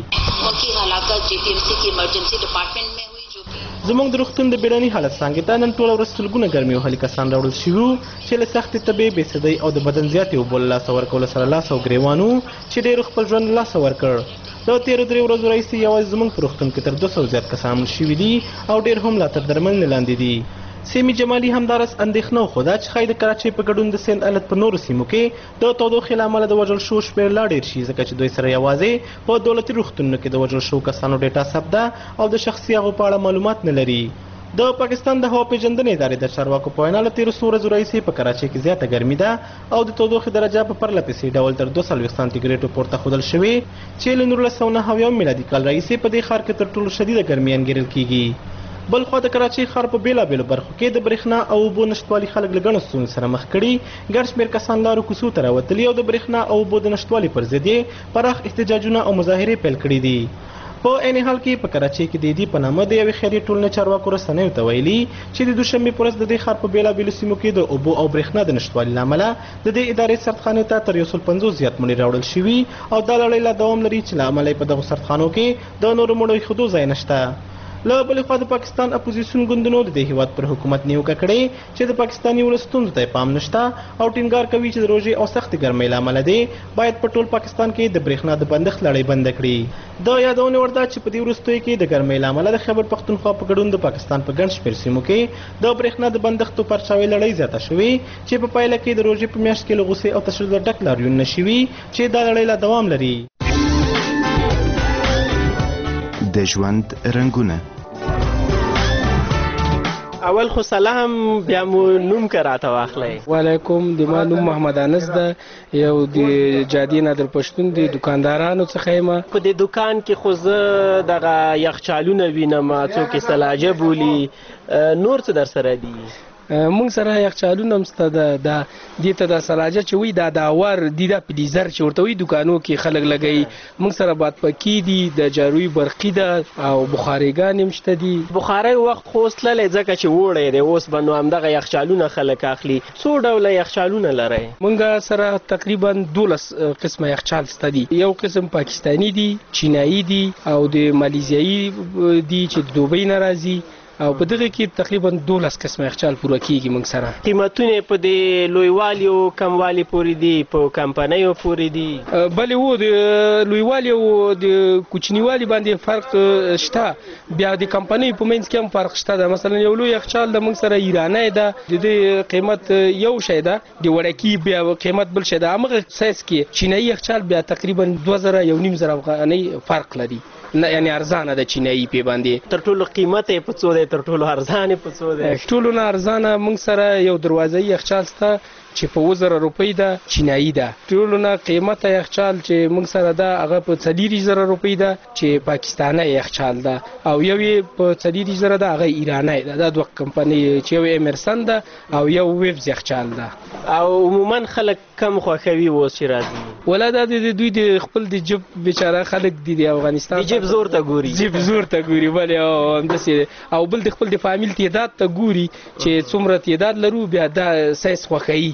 زموږ د روغتون د بیړني حالت څانګې ته نن ټوله ورځ سلګونه ګرمي وهلي کسان راوړل شوي وو چې له سختې تبې، بېسدۍ او د بدن زیاتې اوبو له لاسه ورکولو سره لاس او ګرېوان وو چې ډېرو خپل ژوند له لاسه ورکړ. د تېرو درې ورځو راهیسې یوازې زموږ په روغتون کې تر دوه سوه زیات کسان مړه شوي دي او ډېر هم لا تر درملنې لاندې دي. سیمي جمالي همداراز اندېښنه وښوده چې ښایي د کراچۍ په ګډون د سند ایالت په نورو سیمو کې د تودوخې له امله د وژل شوو شمېر لا ډېر شي، ځکه چې دوی سره یوازې په دولتي روغتونونو کې د وژل شوو کسانو ډېټا ثبته او د شخصي هغو په اړه معلومات نه لري. د پاکستان د هوا پیژندنې ادارې د چارواکو په وینا له تېرو څو ورځو راهیسې په کراچۍ کې زیاته ګرمي ده او د تودوخې درجه په پرله پسې ډول تر دوه څلوېښت سانتي پورته ښودل شوې چې له نولس سوه نهه اویا میلادي کال راهیسې په دې ښار کې تر ټولو شدیده ګرمي انګېرل کېږي. بلخوا د کراچۍ ښار په بېلابېلو برخو کې د برېښنا او اوبو نشتوالي خلک له ګڼو ستونزو سره مخ کړي. ګڼ شمېر کسان لارو کوڅو ته راوتلي او د برېښنا او اوبو د نشتوالي پر ضد یې پراخ احتجاجونه او مظاهرې پیل کړي دي. په عین حال کې په کراچۍ کې د دې په نامه د یوې خیریه ټولنې چارواکو رسنیو ته ویلي چې د دوشنبې په ورځ د دې ښار په بېلابېلو سیمو کې د اوبو او برېښنا د نشتوالي له امله د دې ادارې سردخانې ته تر یو سل پنځوس زیات مړي راوړل شوي او دا لړۍ لا دوام لري چې له امله یې په دغو سردخانو کې د نورو مړو ایښودو ځای نشته. له بلې خوا د پاکستان اپوزیسیون ګوندونو د دې هیواد پر حکومت نیوکه کړې چې د پاکستاني ولس ستونزو ته پام نشته او ټینګار کوي چې د روژې او سختې ګرمۍ له امله دی باید په ټول پاکستان کې د برېښنا د بندښت لړۍ بنده کړي. د یادونې وړ ده چې په دې وروستیو کې د ګرمۍ له امله د خیبر پښتونخوا په ګډون د پاکستان په ګڼ شمېر سیمو کې د برېښنا د بندښتو پرچاوۍ لړۍ زیاته شوې چې په پایله کې د روژې په میاشت کې له غوسې او تشدد ډک لاریونونه شوي چې دا لړۍ لا دوام لري. د ژوند رنګونه. اول خو سلام، بیا مو نوم که راته واخلی. وعلیکم، د ما نوم محمد انس ده، یو د جادې نادر پښتون د دکاندارانو څخه یم. په دې دکان کې خو زه دغه یخچالونه وینم، څوک یې سلاجه بولي، نور څه در سره دي؟ مونږ سره یخچالونه هم شته ده، دا دې ته د سلاجه چې وایي دا د اور دي، دا پلیزر چې ورته وایي دکانو کې خلک لګوي. مونږ سره بادپکي دي، د جاروي برقي ده او بخاريګانې هم شته دي. بخارۍ وخت خو اوس تللی ځکه چې وړی دی، اوس به نو همدغه یخچالونه خلک اخلي. څو ډوله یخچالونه لرئ؟ مونږ سره تقریبا دولس قسمه یخچال شته دي. یو قسم پاکستاني دي، چینایي دي او د مالیزیایي دي چې د دوبۍ نه راځي او په دغه کې تقریبا دولس قسمه یخچال پوره کیږي. موږ سره قیمتونه په دې لویوالي او کموالي پورې دي، په کمپنیو پورې دي؟ بلې وو د لویوالي او د کوچنیوالي باندې فرق شته، بیا د کمپنۍ په منځ کې هم فرق شته ده. مثلا یو لوی یخچال د موږ سره ایرانی ده، د دې قیمت یو شی ده، د وړکي بیا قیمت بل شی ده. همغه سایز کې چینایي یخچال بیا تقریبا دوه زره یو نیم زره افغانۍ فرق لري، یعنی ارزانه ده چینایي پې باندې. تر ټولو قیمت یې په څو دی؟ تر ټولو ارزانه په څو دی؟ ټولو نه ارزانه موږ سره یو دروازه‌ای یخچال شته چې په اووه زره روپۍ ده، چینایي ده. ټولو نه قیمته یخچال چې موږ سره ده هغه په څلېرویشت زره روپۍ ده چې پاکستاني یخچال ده، او یو یې په څلېرویشت زره ده هغه ایرانی ده. دا دوه کمپنۍ چې یو ایمرسن ده او یو ویبز یخچال ده. او عموما خلک کم خوښوي اوس چې راځي؟ ولا دا د دوی د خپل د جب بیچاره خلک دي د افغانستان د جب زور ته ګوري، جب زور ته ګوري بلې او همداسې، او بل د خپل د فامیل تعداد ته ګوري چې څومره تعداد لرو، بیا دا سایز خوښوي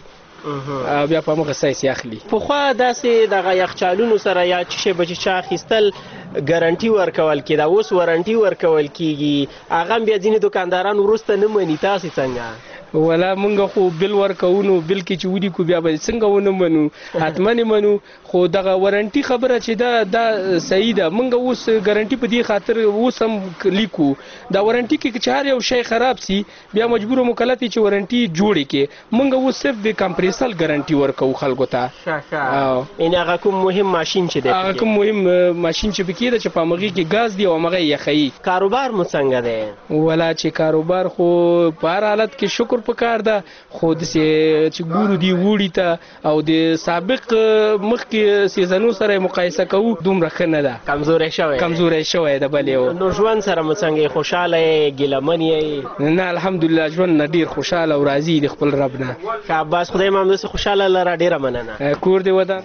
بیا په موږ سایس اخلي. پخوا داسې دغه یخچالونو سره یا چې شی به چې چا اخیستل ګارنټي ورکول کېده، اوس وارنټي ورکول کېږي، هغه بیا ځینې دکانداران وروسته نه مني. تاسې څنګه؟ ولا مونږ خو بل ورکوونو بل کې چې ودی کو بیا به څنګه ونه منو حتمن منو خو دغه وارنټي خبره چې دا دا صحیح ده مونږ اوس ګارانټي په دې خاطر اوس هم لیکو دا وارنټي کې چې هر یو شی خراب سي بیا مجبور مکلف چې وارنټي جوړ کې مونږ اوس صرف د کمپریسل ګارانټي ورکو خلکو ته او ان هغه کوم مهم ماشين چې دی هغه کوم مهم ماشين چې بکیده چې په مغي کې غاز دی او مغه یخی کاروبار مو څنګه دی ولا چې کاروبار خو په هر حالت کې شکر پکار ده خو د چې ګورو دی وړی ته او د سابق مخ کې سیزنو سره مقایسه کوو دومره خنه ده کمزورې شوی کمزورې شوی ده بلې نو ژوند سره مو څنګه خوشاله ګلمن یې نه الحمدلله ژوند ډیر خوشاله او راضي د خپل رب نه شاباس خدای مې هم خوشاله لره ډیره مننه کور دی ودان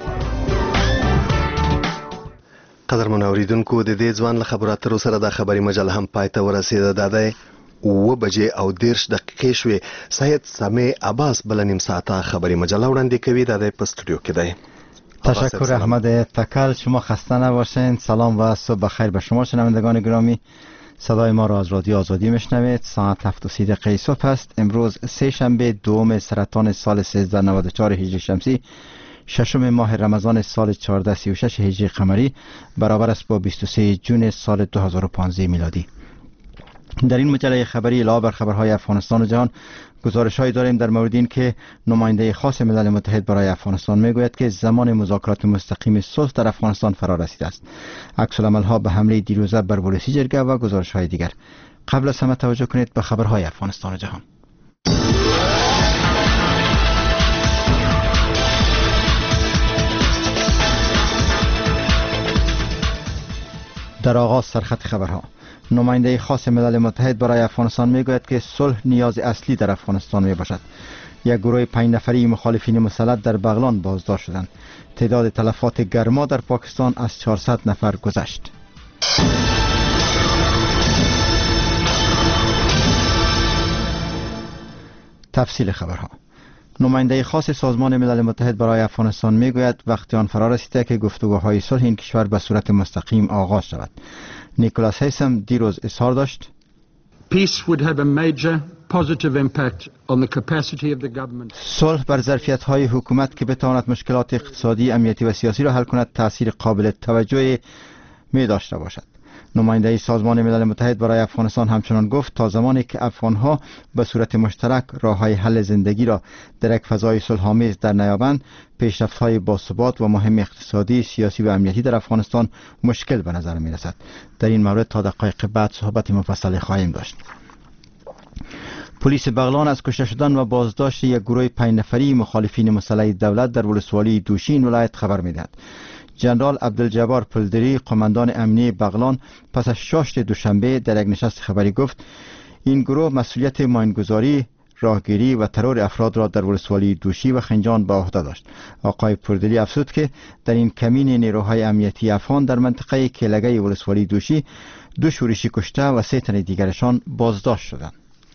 قدر منوریدونکو د دې ځوان له خبراتو سره د خبري مجله هم پاتې ورسېده ده ده و بجې او دیرش دقیقې شوې سید سامع عباس بل نیم ساعته خبري مجله وړاندې کوي د په استودیو کې ده. تشکر احمد تکل. شما خسته نباشین. سلام و صبح بخیر به شما شنوندگان گرامی. صدای ما را از رادیو آزادی میشنوید. ساعت هفت و سی دقیقه صبح است. امروز سه شنبه دوم سرطان سال سیزده نود و چهار هجری شمسی ششم ماه رمضان سال چهارده سی و شش هجری قمری برابر است با بیست و سه جون سال دو هزار و پانزده میلادی. در این مجله خبری علاوه بر خبرهای افغانستان و جهان گزارش‌هایی داریم در مورد این که نماینده خاص ملل متحد برای افغانستان میگوید که زمان مذاکرات مستقیم صلح در افغانستان فرا رسیده است. عکس العمل‌ها به حمله دیروزه بر پلیسی جرگه و گزارش‌های دیگر. قبل از همه توجه کنید به خبرهای افغانستان و جهان. در آغاز سرخط خبرها. نماینده خاص ملل متحد برای افغانستان میگوید که صلح نیاز اصلی در افغانستان می باشد. یک گروه پنج نفری مخالفین مسلط در بغلان بازداشت شدند. تعداد تلفات گرما در پاکستان از چهارصد نفر گذشت. تفصیل خبرها. نماینده خاص سازمان ملل متحد برای افغانستان میگوید وقت آن فرا رسیده که گفتگوهای صلح این کشور به صورت مستقیم آغاز شود. نیکولاس هیسم دیروز اظهار داشت Peace would have a major positive impact on the capacity of the government. صلح بر ظرفیت‌های حکومت که بتواند مشکلات اقتصادی، امنیتی و سیاسی را حل کند تأثیر قابل توجهی می داشته باشد. نماینده سازمان ملل متحد برای افغانستان همچنان گفت تا زمانی که افغان‌ها به صورت مشترک راه‌های حل زندگی را در یک فضای صلح‌آمیز در نیابند، پیشرفت‌های باثبات و مهم اقتصادی، سیاسی و امنیتی در افغانستان مشکل به نظر می‌رسد. در این مورد تا دقایق بعد صحبت مفصلی خواهیم داشت. پلیس بغلان از کشته شدن و بازداشت یک گروه پنج نفری مخالفین مسلح دولت در ولسوالی دوشین ولایت خبر می‌دهد. جنرال عبدالجبار پلدری قماندان امنی بغلان پس از شاشت دوشنبه در یک نشست خبری گفت این گروه مسئولیت ماینگذاری، راهگیری و ترور افراد را در ولسوالی دوشی و خنجان به عهده داشت. آقای پلدری افزود که در این کمین نیروهای امنیتی افغان در منطقه کلگه ولسوالی دوشی دو شورشی کشته و سه تن دیگرشان بازداشت شدند.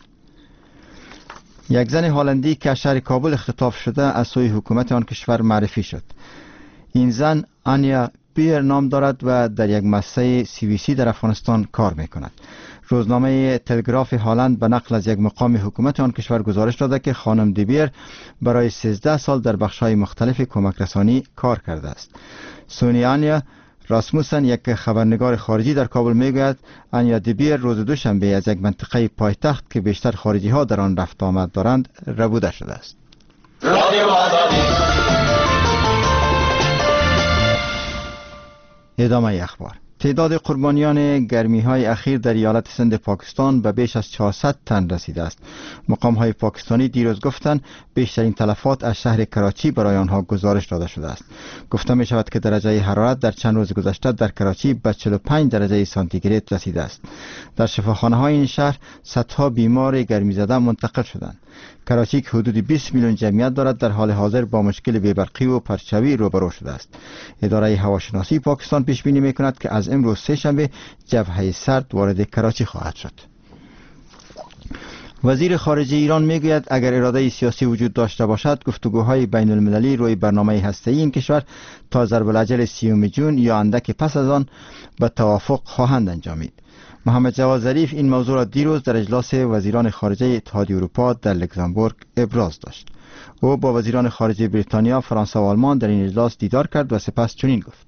یک زن هلندی که از شهر کابل اختطاف شده از سوی حکومت آن کشور معرفی شد. این زن آنیا بیر نام دارد و در یک مؤسسه سی وی سی در افغانستان کار می کند. روزنامه تلگراف هلند به نقل از یک مقام حکومت آن کشور گزارش داده که خانم دیبیر برای سیزده سال در بخش‌های مختلف کمک رسانی کار کرده است. سونی آنیا راسموسن یک خبرنگار خارجی در کابل میگوید آنیا دیبیر روز دوشنبه از یک منطقه پایتخت که بیشتر خارجی ها در آن رفت آمد دارند ربوده شده است. ادامه اخبار. تعداد قربانیان گرمی‌های اخیر در ایالت سند پاکستان به بیش از چهارصد تن رسیده است. مقام‌های پاکستانی دیروز گفتند بیشترین تلفات از شهر کراچی برای آنها گزارش داده شده است. گفته می شود که درجه حرارت در چند روز گذشته در کراچی به چهل و پنج درجه سانتیگراد رسیده است. در شفاخانه‌های این شهر صدها بیمار گرمی زده منتقل شدند. کراچی که حدود بیست میلیون جمعیت دارد در حال حاضر با مشکل بی‌برقی و پرچاوی روبرو شده است. اداره هواشناسی پاکستان پیش بینی می‌کند که از امروز سه شنبه جبهه سرد وارد کراچی خواهد شد. وزیر خارجه ایران میگوید اگر اراده سیاسی وجود داشته باشد گفتگوهای بین المللی روی برنامه هسته‌ای این کشور تا ضرب الاجل سیوم جون یا اندک پس از آن به توافق خواهند انجامید. محمد جواد ظریف این موضوع را دیروز در اجلاس وزیران خارجه اتحادیه اروپا در لوکزامبورگ ابراز داشت. او با وزیران خارجه بریتانیا، فرانسه و آلمان در این اجلاس دیدار کرد و سپس چنین گفت: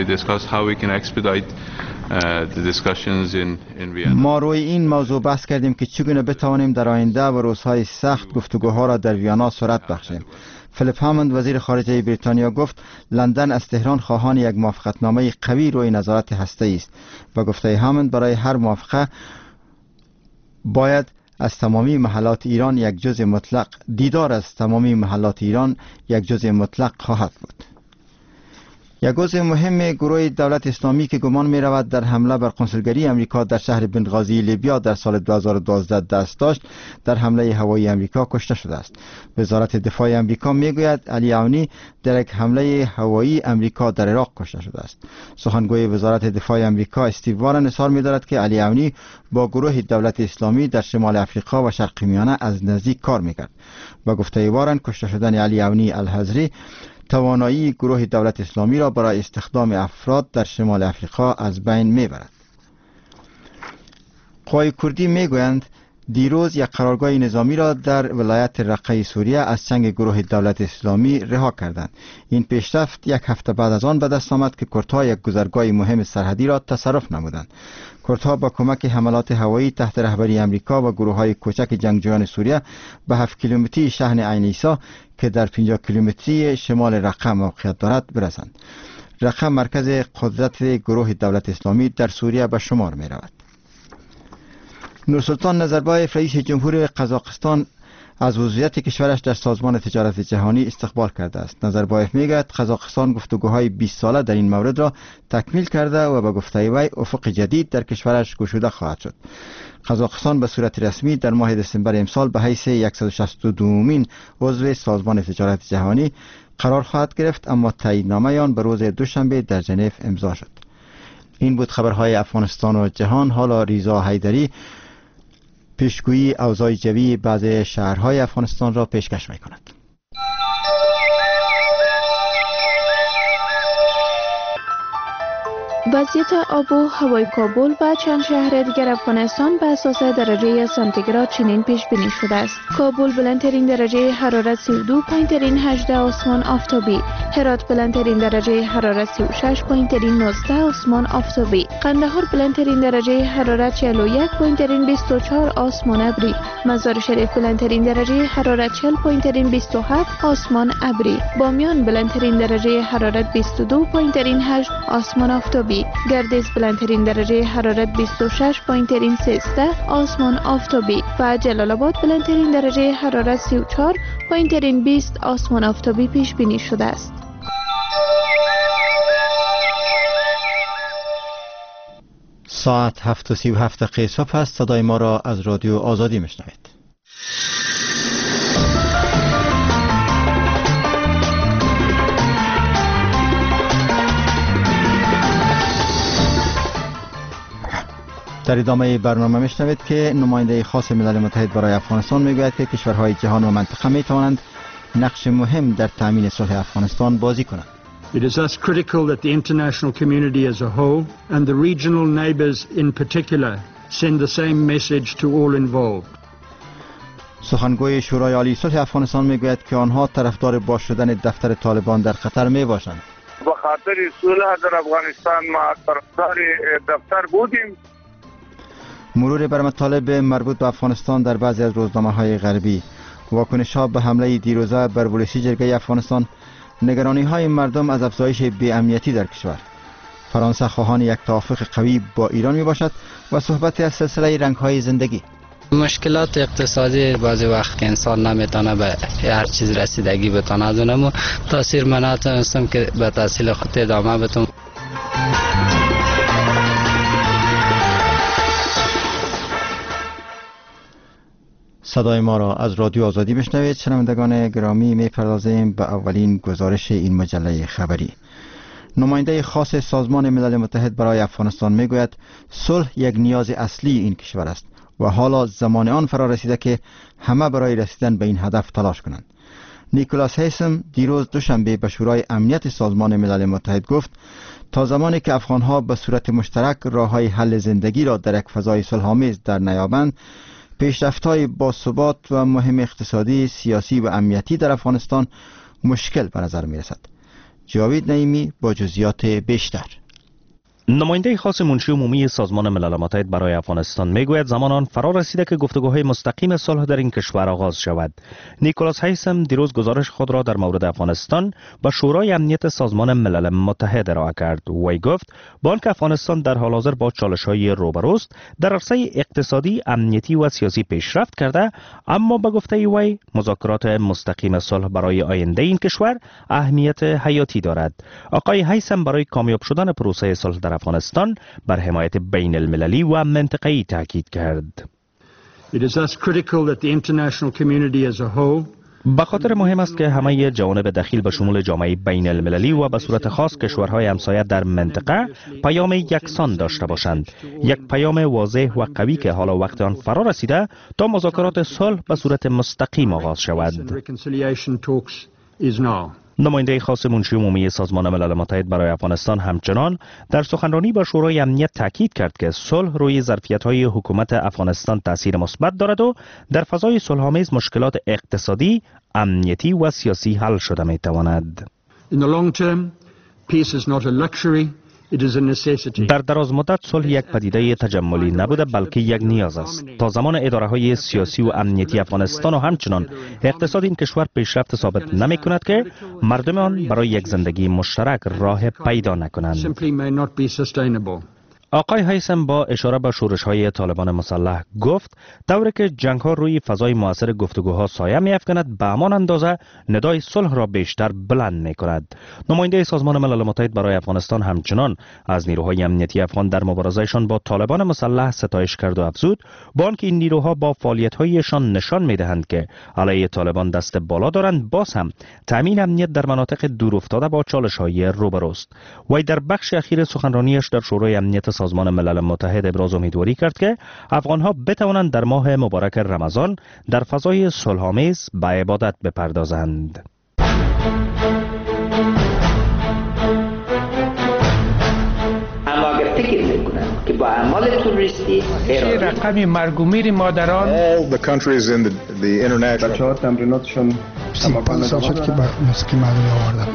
ما روی این موضوع بحث کردیم که چگونه بتوانیم در آینده و روزهای سخت گفتگوها را در ویانا سرعت بخشیم. فیلیپ هاموند وزیر خارجه بریتانیا گفت لندن از تهران خواهان یک موافقتنامه قوی روی نظارت هسته‌ای است و گفته هاموند برای هر موافقه باید از تمامی محلات ایران یک جزء مطلق دیدار از تمامی محلات ایران یک جزء مطلق خواهد بود. یک عضو مهم گروه دولت اسلامی که گمان می رود در حمله بر کنسولگری امریکا در شهر بنغازی لیبیا در سال دو هزار و دوازده دست داشت در حمله هوایی امریکا کشته شده است. وزارت دفاع امریکا می گوید علی عونی در یک حمله هوایی امریکا در عراق کشته شده است. سخنگوی وزارت دفاع امریکا استیو وارن اظهار می دارد که علی عونی با گروه دولت اسلامی در شمال افریقا و شرق میانه از نزدیک کار می کرد. با گفته وارن کشته شدن علی عونی الحضری توانایی گروه دولت اسلامی را برای استخدام افراد در شمال افریقا از بین میبرد. قوای کردی میگویند دیروز یک قرارگاه نظامی را در ولایت رقه سوریه از چنگ گروه دولت اسلامی رها کردند. این پیشرفت یک هفته بعد از آن به دست آمد که کردها یک گذرگاه مهم سرحدی را تصرف نمودند. کردها با کمک حملات هوایی تحت رهبری امریکا و گروه‌های کوچک جنگجویان سوریه به هفت کیلومتری شهر عین عیسی که در پنجاه کیلومتری شمال رقه موقعیت دارد برسند. رقه مرکز قدرت گروه دولت اسلامی در سوریه به شمار می رود. نورسلطان نظربایف رئیس جمهور قزاقستان از عضویت کشورش در سازمان تجارت جهانی استقبال کرده است. نظربایف میگوید قزاقستان گفتگوهای بیست ساله در این مورد را تکمیل کرده و به گفته وی افق جدید در کشورش گشوده خواهد شد. قزاقستان به صورت رسمی در ماه دسامبر امسال به حیث صد و شصت و دومین عضو سازمان تجارت جهانی قرار خواهد گرفت، اما تاییدنامه آن به روز دوشنبه در ژنو امضا شد. این بود خبرهای افغانستان و جهان. حالا ریزا حیدری پیشگویی اوضاع جوی بعضی شهرهای افغانستان را پیشکش می کند. وضعیت آب و هوای کابل و چند شهر دیگر افغانستان به اساس درجه سانتیگراد چنین پیش بینی شده است. کابل بلندترین درجه حرارت سی و دو، پایینترین هجده آسمان آفتابی. هرات بلندترین درجه حرارت سی و شش، پایینترین نوزده آسمان آفتابی. قندهار بلندترین درجه حرارت چهل و یک، پایینترین بیست و چهار آسمان ابری. مزار شریف بلندترین درجه حرارت چهل، پایینترین بیست و هفت آسمان ابری. بامیان بلندترین درجه حرارت بیست و دو، پایینترین هشت آسمان آفتابی. گردیز بلندترین درجه حرارت بیست و شش، پایینترین سیزده آسمان آفتابی و جلال آباد بلندترین درجه حرارت سی و چهار، پایینترین بیست آسمان آفتابی پیش بینی شده است. ساعت هفت و سی و هفت دقیقه صبح است. صدای ما را از رادیو آزادی میشنوید. در ادامه برنامه میشنوید که نماینده خاص ملل متحد برای افغانستان میگوید که کشورهای جهان و منطقه میتوانند نقش مهم در تامین صلح افغانستان بازی کنند. It is thus critical that the international community as a whole and the regional neighbors in particular send the same message to all involved. سخنگوی شورای عالی صلح افغانستان میگوید که آنها طرفدار باز شدن دفتر طالبان در قطر میباشند. به خاطر صلح در افغانستان ما طرفدار دفتر بودیم. مرور بر مطالب مربوط به افغانستان در بعضی از روزنامه‌های غربی. واکنش‌ها به حمله دیروزه بر پلیس جرگه افغانستان. نگرانی‌های مردم از افزایش بی‌امنیتی در کشور. فرانسه خواهان یک توافق قوی با ایران میباشد و صحبت از سلسله رنگ‌های زندگی. مشکلات اقتصادی بعضی وقت که انسان نمیتونه به هر چیز رسیدگی بتونه، از اونم تاثیر من نتونستم که به تحصیل خود ادامه بدم. صدای ما را از رادیو آزادی بشنوید. شنوندگان گرامی، می‌پردازیم به اولین گزارش این مجله خبری. نماینده خاص سازمان ملل متحد برای افغانستان میگوید صلح یک نیاز اصلی این کشور است.، و حالا زمان آن فرا رسیده که همه برای رسیدن به این هدف تلاش کنند. نیکولاس هیسم دیروز دوشنبه به شورای امنیت سازمان ملل متحد گفت تا زمانی که افغانها به صورت مشترک راههای حل زندگی را در یک فضای صلح‌آمیز در نیابند، پیشرفت‌های باثبات و مهم اقتصادی، سیاسی و امنیتی در افغانستان مشکل به نظر می‌رسد. جاوید نعیمی با جزئیات بیشتر. نماینده خاص منشی عمومی سازمان ملل متحد برای افغانستان میگوید زمان آن فرا رسیده که گفتگوهای مستقیم صلح در این کشور آغاز شود. نیکولاس هیسم دیروز گزارش خود را در مورد افغانستان به شورای امنیت سازمان ملل متحد ارائه کرد. وی گفت با آنکه افغانستان در حال حاضر با چالش‌های روبروست، در عرصه اقتصادی، امنیتی و سیاسی پیشرفت کرده، اما به گفته وی مذاکرات مستقیم صلح برای آینده این کشور اهمیت حیاتی دارد. آقای هیسم برای کامیاب شدن پروسه صلح در افغانستان بر حمایت بین المللی و منطقه‌ای تاکید کرد. It is thus critical that the international community as a whole به خاطر مهم است که همه جوانب دخیل به شمول جامعه بین المللی و به صورت خاص کشورهای همسایه در منطقه پیام یکسان داشته باشند. یک پیام واضح و قوی که حالا وقت آن فرا رسیده تا مذاکرات صلح به صورت مستقیم آغاز شود. نماینده خاص منشی عمومی سازمان ملل متحد برای افغانستان همچنان در سخنرانی با شورای امنیت تاکید کرد که صلح روی ظرفیت‌های حکومت افغانستان تاثیر مثبت دارد و در فضای صلح‌آمیز مشکلات اقتصادی، امنیتی و سیاسی حل شده می‌تواند. In the long term, peace is not a luxury. در دراز مدت صلح یک پدیده تجملی نبوده بلکه یک نیاز است. تا زمان اداره‌های سیاسی و امنیتی افغانستان و همچنان اقتصاد این کشور پیشرفت ثابت نمی کند که مردم آن برای یک زندگی مشترک راه پیدا نکنند. آقای هیسم با اشاره به شورش‌های طالبان مسلح گفت دوره که جنگ‌ها روی فضای معاصر گفتگوها سایه می‌افکند به همان اندازه ندای صلح را بیشتر بلند می‌کند. نماینده سازمان ملل متحد برای افغانستان همچنان از نیروهای امنیتی افغان در مبارزهشان با طالبان مسلح ستایش کرد و افزود با آنکه این نیروها با فعالیت‌هایشان نشان می‌دهند که علیه طالبان دست بالا دارند، باز هم تامین امنیت در مناطق دورافتاده با چالش‌های روبروست. وی در بخش اخیر سخنرانیش در شورای امنیت سازمان ملل متحد ابراز امیدواری کرد که افغانها بتوانند در ماه مبارک رمضان در فضای صلح‌آمیز به عبادت بپردازند. اما اگر فکر میکنند که با اعمال توریستی رقم مرگ و میر مادران all the countries in the, the international بچه‌ها تمریناتشون تمام شد که با موسیقی معلومی آوردن.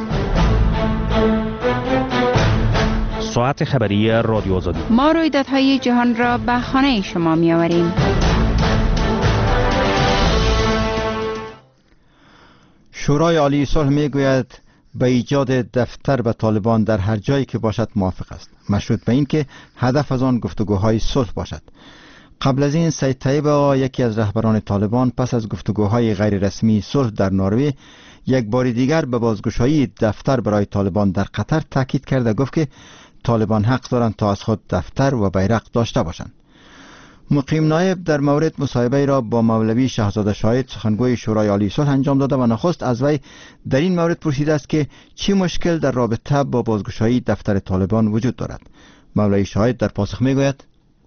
ساعت خبری رادیو آزادی. ما رویدادهای جهان را به خانه شما می آوریم. شورای عالی صلح می گوید به ایجاد دفتر به طالبان در هر جایی که باشد موافق است، مشروط به این که هدف از آن گفتگوهای صلح باشد. قبل از این سید طیبه، یکی از رهبران طالبان، پس از گفتگوهای غیر رسمی صلح در نروژ یک بار دیگر به بازگشایی دفتر برای طالبان در قطر تاکید کرده، گفت که طالبان حق دارند تا از خود دفتر و بیرق داشته باشند. مقیم نایب در مورد مصاحبه را با مولوی شاهزاده شاهد، سخنگوی شورای عالی صلح، انجام داده و نخست از وی در این مورد پرسیده است که چی مشکل در رابطه با بازگشایی دفتر طالبان وجود دارد. مولوی شاهد در پاسخ میگوید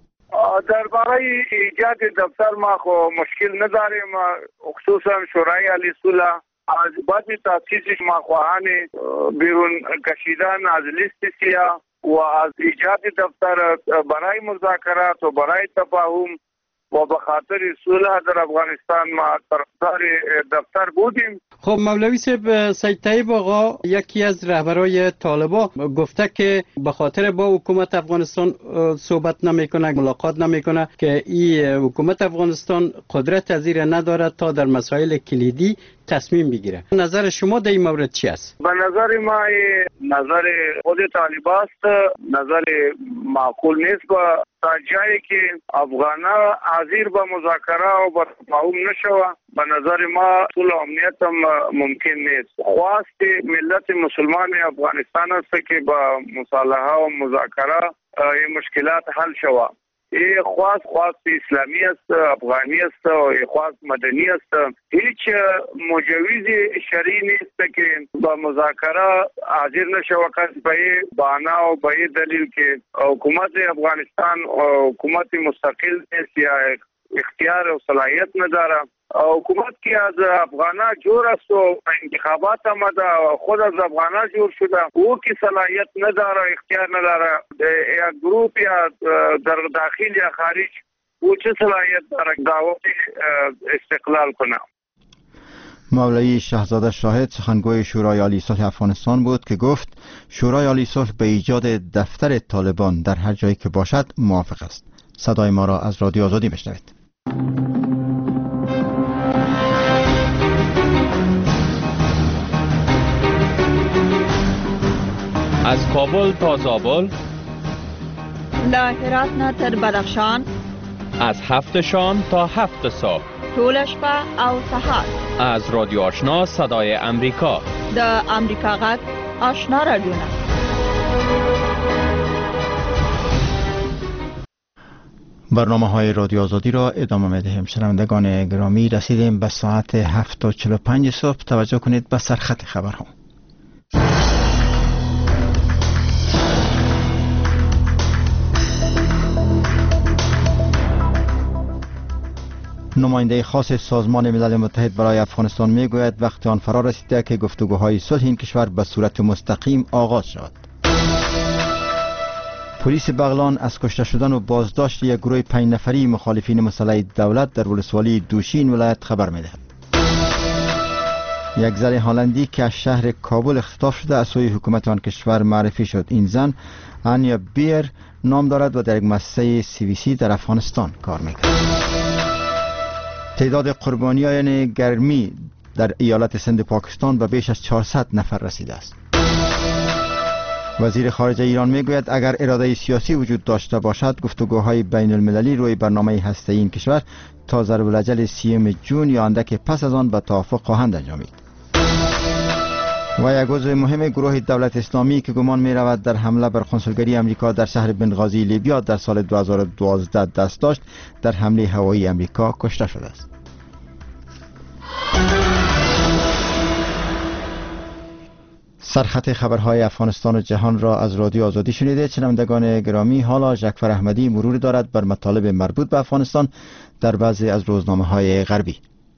درباره ایجاد دفتر ما خو مشکل نداریم، خصوصا شورای عالی صلح از بعد تاسیس ماخواهان بیرون کشیدن از لیست سیاه و از ایجاد دفتر برای مذاکرات و برای تفاهم و به خاطر صلح در افغانستان ما طرفدار دفتر بودیم. خب مولوی صاحب، سید طیب آقا یکی از رهبرای طالبان گفته که به خاطر با حکومت افغانستان صحبت نمیکنه، ملاقات نمیکنه که این حکومت افغانستان قدرت ازیر ندارد تا در مسائل کلیدی تصمیم بگیره. نظر شما در این مورد چی است؟ به نظر ما نظر خود طالبان است، نظر معقول نیست با تا جایی که افغانا حاضر به مذاکره و به تفاهم نشوه. به نظر ما صلح و امنیت هم ممکن نیست. خواست ملت مسلمان افغانستان است که با مصالحه و مذاکره این مشکلات حل شوه. این خواست خواست اسلامی است، افغانی است و خواست مدنی است. هیچ مجوز شرعی نیست که با مذاکره حاضر نشوه کس به بهانه و به دلیل که حکومت افغانستان حکومت مستقل نیست یا اختیار و صلاحیت نداره. حکومت که از افغانها جور است و انتخابات آمده خود از افغانها جور شده، او که صلاحیت نداره، اختیار نداره، یک گروپ یا در داخل یا خارج او چه صلاحیت داره دعوت استقلال کنه. مولوی شهزاده شاهد سخنگوی شورای عالی صلح افغانستان بود که گفت شورای عالی صلح به ایجاد دفتر طالبان در هر جایی که باشد موافق است. صدای ما را از رادیو آزادی بشنوید. از کابل تا زابل، له هرات نه تر بدخشان، از هفت شام تا هفت صبح، ټول شپه او سهار، از رادیو آشنا صدای امریکا، د امریکا غږ آشنا رادیو. برنامه های رادیو آزادی را ادامه می‌دهیم. شنوندگان گرامی، رسیدیم به ساعت هفت و چهل و پنج صبح. توجه کنید به سرخط خبرها. نماینده خاص سازمان ملل متحد برای افغانستان میگوید وقت آن فرا رسیده که گفتگوهای صلح این کشور به صورت مستقیم آغاز شود. پلیس بغلان از کشته شدن و بازداشت یک گروه پنج نفری مخالفین مسلح دولت در ولسوالی دوشین ولایت خبر میدهد. یک زن هالندی که از شهر کابل اختطاف شده از سوی حکومت آن کشور معرفی شد. این زن آنیا بیر نام دارد و در یک مؤسسه سی وی سی در افغانستان کار میکند. تعداد قربانیان گرمی در ایالت سند پاکستان به بیش از چهارصد نفر رسیده است. وزیر خارجه ایران میگوید اگر اراده سیاسی وجود داشته باشد گفتگوهای بین المللی روی برنامه هسته‌ای این کشور تا ضرب الاجل سیوم جون یا اندک پس از آن به توافق خواهند انجامید. و یک عضو مهم گروه دولت اسلامی که گمان می رود در حمله بر کنسولگری امریکا در شهر بنغازی لیبیا در سال دو هزار و دوازده دست داشت در حمله هوایی امریکا کشته شده است. سرخط خبرهای افغانستان و جهان را از رادیو آزادی شنیده. شنوندگان گرامی، حالا جعفر احمدی مرور دارد بر مطالب مربوط به افغانستان در بعضی از روزنامه‌های غربی.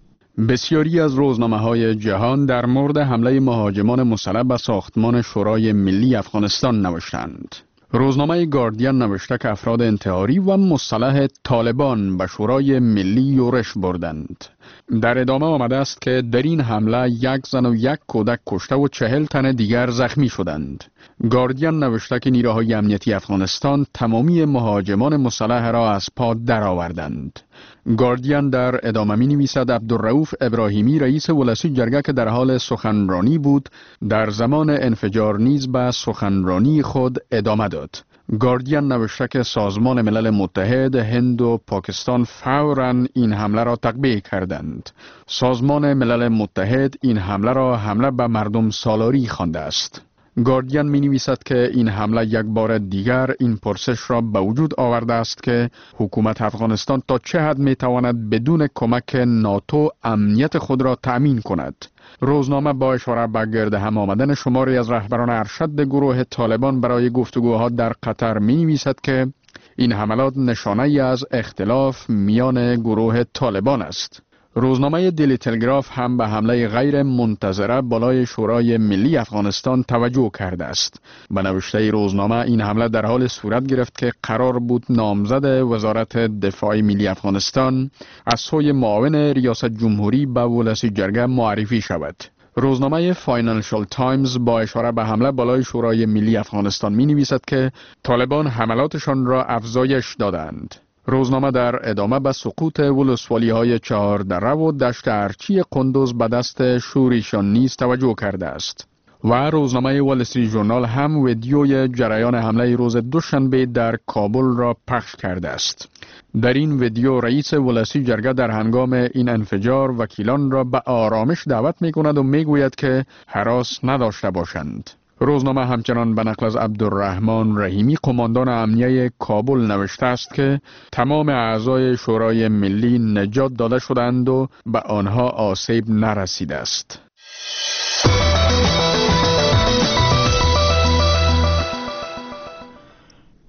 بسیاری از روزنامه‌های جهان در مورد حمله مهاجمان مسلح به ساختمان شورای ملی افغانستان نوشتند. روزنامه گاردین نوشته که افراد انتحاری و مسلح طالبان به شورای ملی یورش بردند. در ادامه آمده است که در این حمله یک زن و یک کودک کشته و چهل تن دیگر زخمی شدند. گاردین نوشته که نیروهای امنیتی افغانستان تمامی مهاجمان مسلح را از پا درآوردند. گاردین در ادامه می نویسد عبدالرؤوف ابراهیمی رئیس ولسی جرگه که در حال سخنرانی بود در زمان انفجار نیز به سخنرانی خود ادامه داد. گاردین نوشته که سازمان ملل متحد، هند و پاکستان فوراً این حمله را تقبیح کردند. سازمان ملل متحد این حمله را حمله به مردم سالاری خوانده است. گاردین می نویسد که این حمله یک بار دیگر این پرسش را به وجود آورده است که حکومت افغانستان تا چه حد می تواند بدون کمک ناتو امنیت خود را تأمین کند. روزنامه با اشاره به گرد هم آمدن شماری از رهبران ارشد گروه طالبان برای گفتگوها در قطر می نویسد که این حملات نشانه ای از اختلاف میان گروه طالبان است. روزنامه دیلی تلگراف هم به حمله غیر منتظره بالای شورای ملی افغانستان توجه کرده است. به نوشته روزنامه این حمله در حال صورت گرفت که قرار بود نامزد وزارت دفاع ملی افغانستان از سوی معاون ریاست جمهوری به ولسی جرگه معرفی شود. روزنامه فاینانشال تایمز با اشاره به حمله بالای شورای ملی افغانستان می نویسد که طالبان حملاتشان را افزایش دادند. روزنامه در ادامه به سقوط ولسوالی های چهار دره و دشت ارچی قندوز به دست شوریشان نیز توجه کرده است. و روزنامه وال استریت ژورنال هم ویدیوی جریان حمله روز دوشنبه در کابل را پخش کرده است. در این ویدیو رئیس ولسی جرگه در هنگام این انفجار وکیلان را به آرامش دعوت می کند و می گوید که هراس نداشته باشند. روزنامه همچنان به نقل از عبدالرحمن رحیمی قماندان امنیه کابل نوشته است که تمام اعضای شورای ملی نجات داده شدند و به آنها آسیب نرسیده است.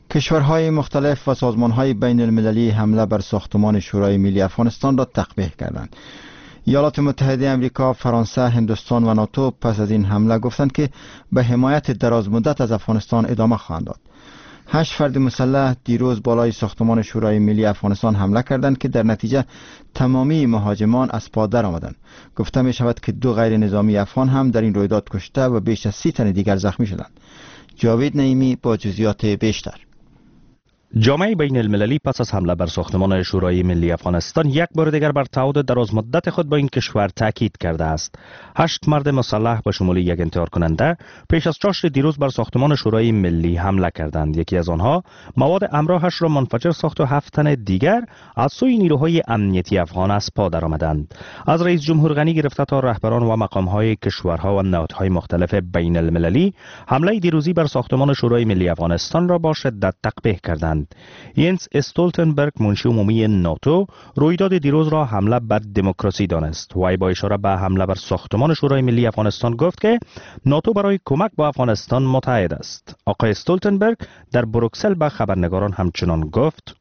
کشورهای مختلف و سازمانهای بین المللی حمله بر ساختمان شورای ملی افغانستان را تقبیح کردند. ایالات متحده آمریکا، فرانسه، هندوستان و ناتو پس از این حمله گفتند که به حمایت دراز مدت از افغانستان ادامه خواهند داد. هشت فرد مسلح دیروز بالای ساختمان شورای ملی افغانستان حمله کردند که در نتیجه تمامی مهاجمان از پا در آمدند. گفته می شود که دو غیر نظامی افغان هم در این رویداد کشته و بیش از سی تن دیگر زخمی شدند. جاوید نعیمی با جزئیات بیشتر. جامعه بین المللی پس از حمله بر ساختمان شورای ملی افغانستان یک بار دیگر بر تعهد دراز مدت خود با این کشور تاکید کرده است. هشت مرد مسلح به شمول یک انتحار کننده پیش از چاشت دیروز بر ساختمان شورای ملی حمله کردند. یکی از آنها مواد امراهش را منفجر ساخت و هفت تن دیگر از سوی نیروهای امنیتی افغان از پا درآمدند. از رئیس جمهور غنی گرفته تا رهبران و مقامهای کشورها و نهادهای مختلف بین المللی حمله دیروزی بر ساختمان شورای ملی افغانستان را با شدت تقبیح کردند. ینس استولتنبرگ منشی عمومی ناتو رویداد دیروز را حمله بر دموکراسی دانست. وی با اشاره به حمله بر ساختمان شورای ملی افغانستان گفت که ناتو برای کمک با افغانستان متحد است. آقای استولتنبرگ در بروکسل به خبرنگاران همچنان گفت: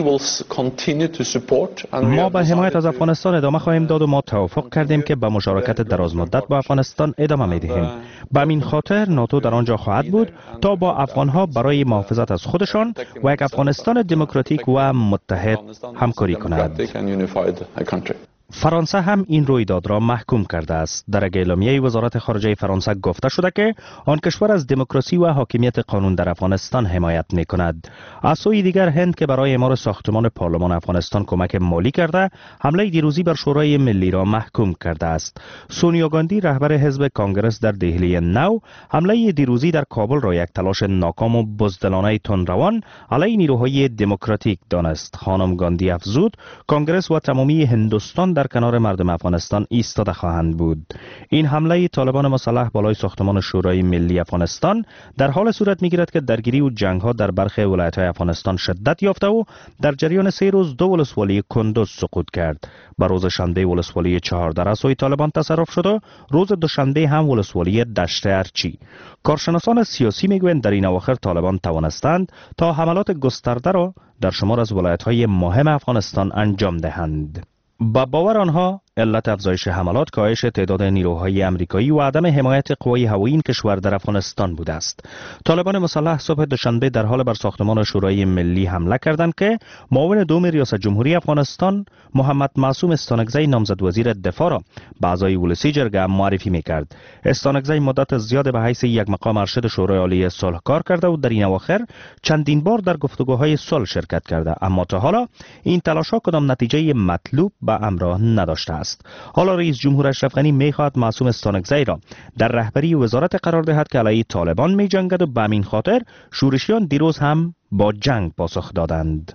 ما به حمایت از افغانستان ادامه خواهیم داد و ما توافق کردیم که به مشارکت دراز مدت با افغانستان ادامه می دهیم. به همین خاطر ناتو در آنجا خواهد بود تا با افغانها برای محافظت از خودشان و یک افغانستان دموکراتیک و متحد همکاری کند. فرانسه هم این رویداد را محکوم کرده است. در اعلامیه وزارت خارجه فرانسه گفته شده که آن کشور از دموکراسی و حاکمیت قانون در افغانستان حمایت می کند. از سوی دیگر هند که برای اعمار ساختمان پارلمان افغانستان کمک مالی کرده، حمله دیروزی بر شورای ملی را محکوم کرده است. سونیا گاندی رهبر حزب کانگرس در دهلی نو حمله دیروزی در کابل را یک تلاش ناکام و بزدلانه تندروان علیه نیروهای دموکراتیک دانست. خانم گاندی افزود کانگرس و تمامی هندوستان در کنار مردم افغانستان ایستاده خواهند بود. این حمله طالبان مسلح بالای ساختمان شورای ملی افغانستان در حال صورت میگیرد که درگیری و جنگ ها در برخی ولایت‌های افغانستان شدت یافته و در جریان سه روز دو ولسوالی کندوز سقوط کرد. بر روز شنبه ولسوالی چهارده از سوی طالبان تصرف شد و روز دوشنبه هم ولسوالی دشت ارچی. کارشناسان سیاسی میگویند در این اواخر طالبان توانستند تا حملات گسترده را در شمار از ولایت‌های مهم افغانستان انجام دهند. با باور آنها علت افزایش حملات کاهش تعداد نیروهای آمریکایی و عدم حمایت قوای هوایی این کشور در افغانستان بوده است. طالبان مسلح صبح دوشنبه در حال بر ساختمان شورای ملی حمله کردند که معاون دوم ریاست جمهوری افغانستان محمد معصوم استانکزی نامزد وزیر دفاع را به اعضای ولسی جرگه معرفی می‌کرد. استانکزی مدت زیاد به حیث یک مقام ارشد شورای عالی صلح کار کرده و در این اواخر چندین بار در گفتگوهای صلح شرکت کرده، اما تا حالا این تلاش‌ها کدام نتیجه مطلوب به امرا نداشته است. حالا رئیس جمهور اشرف غنی می‌خواهد معصوم استانکزی را در رهبری وزارت قرار دهد که علیه طالبان می‌جنگد و به همین خاطر شورشیان دیروز هم با جنگ پاسخ دادند.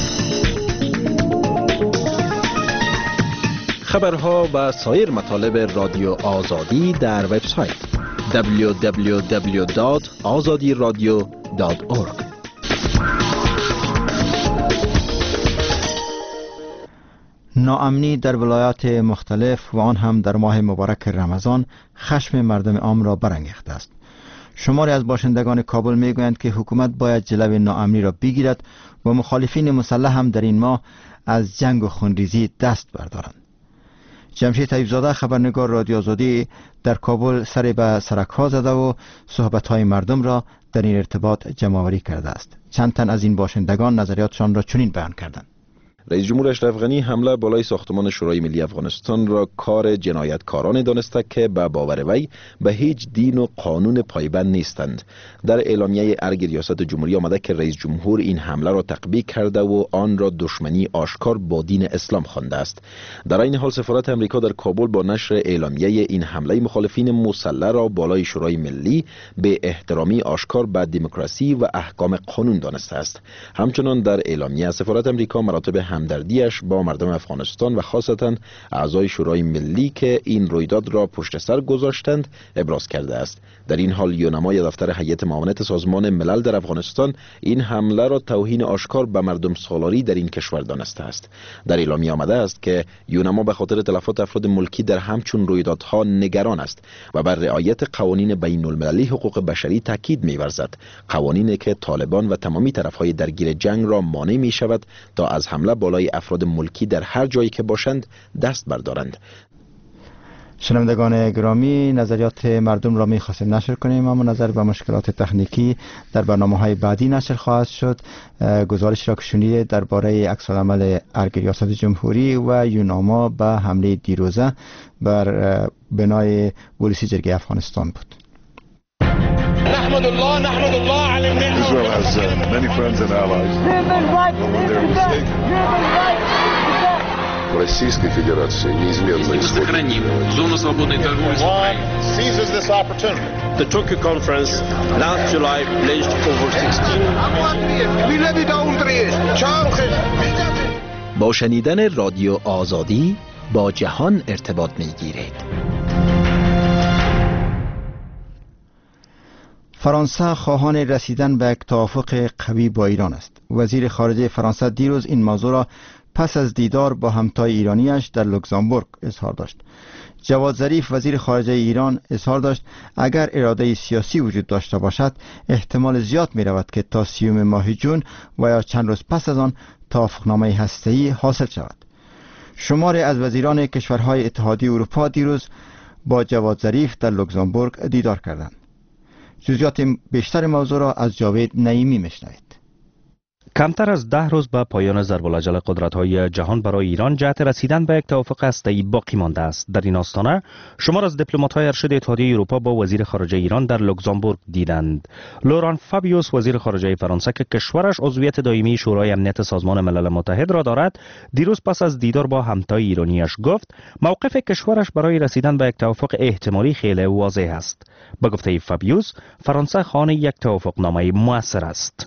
خبرها و سایر مطالب رادیو آزادی در وبسایت دبلیو دبلیو دبلیو دات آزادی رادیو دات اورگ. ناامنی در ولایات مختلف و آن هم در ماه مبارک رمضان خشم مردم عام را برانگیخته است. شماری از باشندگان کابل میگویند که حکومت باید جلوی ناامنی را بگیرد و مخالفین مسلح هم در این ماه از جنگ و خونریزی دست بردارند. جمشید طیبزاده خبرنگار رادیو آزادی در کابل سر به سرک‌ها زده و صحبت‌های مردم را در این ارتباط جمع‌آوری کرده است. چند تن از این باشندگان نظریاتشان را چنین بیان کردند: رئیس جمهور اشرف غنی حمله بالای ساختمان شورای ملی افغانستان را کار جنایتکاران دانسته که به باور وی به هیچ دین و قانون پایبند نیستند. در اعلامیه ارگ ریاست جمهوری آمده که رئیس جمهور این حمله را تقبیح کرده و آن را دشمنی آشکار با دین اسلام خوانده است. در این حال سفارت امریکا در کابل با نشر اعلامیه این حمله مخالفین مسلح را بالای شورای ملی به احترامی آشکار به دموکراسی و احکام قانون دانسته است. همچنان در اعلامیه سفارت امریکا مراتب همدردیش با مردم افغانستان و خاصتا اعضای شورای ملی که این رویداد را پشت سر گذاشتند ابراز کرده است. در این حال یونما یا دفتر هیئت معاونت سازمان ملل در افغانستان این حمله را توهین آشکار به مردم سالاری در این کشور دانسته است. در اعلامیه آمده است که یونما به خاطر تلفات افراد ملکی در همچون رویدادها نگران است و بر رعایت قوانین بین المللی حقوق بشری تاکید می‌ورزد. قوانینی که طالبان و تمامی طرفهای درگیر جنگ را مانع می شود تا از حمله بالای افراد ملکی در هر جایی که باشند دست بردارند. شنوندگان گرامی، نظریات مردم را می خواستیم نشر کنیم، اما نظر به مشکلات تکنیکی در برنامه‌های بعدی نشر خواهد شد. گزارش را که شنیدید درباره عکس‌العمل ارگ ریاست جمهوری و یوناما به حمله دیروزه بر بنای پلیس جرگه افغانستان بود. نحمد الله نحمد الله على النعمة. Israel has uh, many friends and allies. Российской Федерации неизменно исходит. Сохраним зону свободной торговли с Украиной. Seizes this opportunity. The Tokyo conference last July pledged over sixteen. با شنیدن رادیو آزادی با جهان ارتباط می‌گیرید. فرانسه خواهان رسیدن به یک توافق قوی با ایران است. وزیر خارجه فرانسه دیروز این موضوع را پس از دیدار با همتای ایرانیش در لوکزامبورگ اظهار داشت. جواد ظریف وزیر خارجه ایران اظهار داشت اگر اراده سیاسی وجود داشته باشد احتمال زیاد می رود که تا سیوم ماه جون و یا چند روز پس از آن توافقنامه هسته‌ای حاصل شود. شماری از وزیران کشورهای اتحادیه اروپا دیروز با جواد ظریف در لوکزامبورگ دیدار کردند. جزئیات بیشتر موضوع را از جاوید نعیمی میشنوید. کمتر از ده روز به پایان ضرب الاجل قدرت‌های جهان برای ایران جهت رسیدن به یک توافق هسته‌ای باقی مانده است. در این آستانه شمار از دیپلمات‌های ارشد اتحادیه اروپا با وزیر خارجه ایران در لوکزامبورگ دیدند. لوران فابیوس وزیر خارجه فرانسه که کشورش عضویت دائمی شورای امنیت سازمان ملل متحد را دارد، دیروز پس از دیدار با همتای ایرانیش گفت موقف کشورش برای رسیدن به یک توافق احتمالی خیلی واضح است. به گفته فابیوس، فرانسه خواهان یک توافقنامه مؤثر است.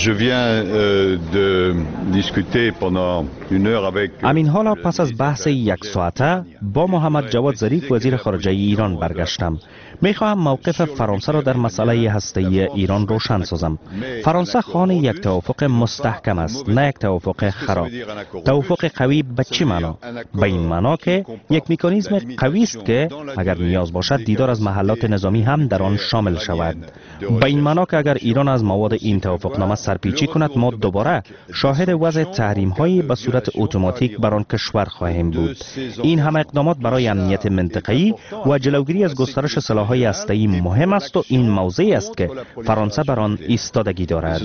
امین حالا پس از بحث یک ساعته با محمد جواد ظریف وزیر خارجه ایران برگشتم. میخواهم موقف فرانسه را در مسئله هسته‌ای ایران روشن سازم. فرانسه خواهان یک توافق مستحکم است، نه یک توافق خراب. توافق قوی به چه معنا؟ به این معنا که یک مکانیزم قوی است که اگر نیاز باشد دیدار از محلات نظامی هم در آن شامل شود. به این معنا که اگر ایران از مواد این توافقنامه سرپیچی کند ما دوباره شاهد وضع تحریم هایی به صورت اتوماتیک بر آن کشور خواهیم بود. این همه اقدامات برای امنیت منطقه‌ای و جلوگیری از گسترش سلاح‌های هسته‌ای مهم است و این موضعی است که فرانسه بر آن ایستادگی دارد.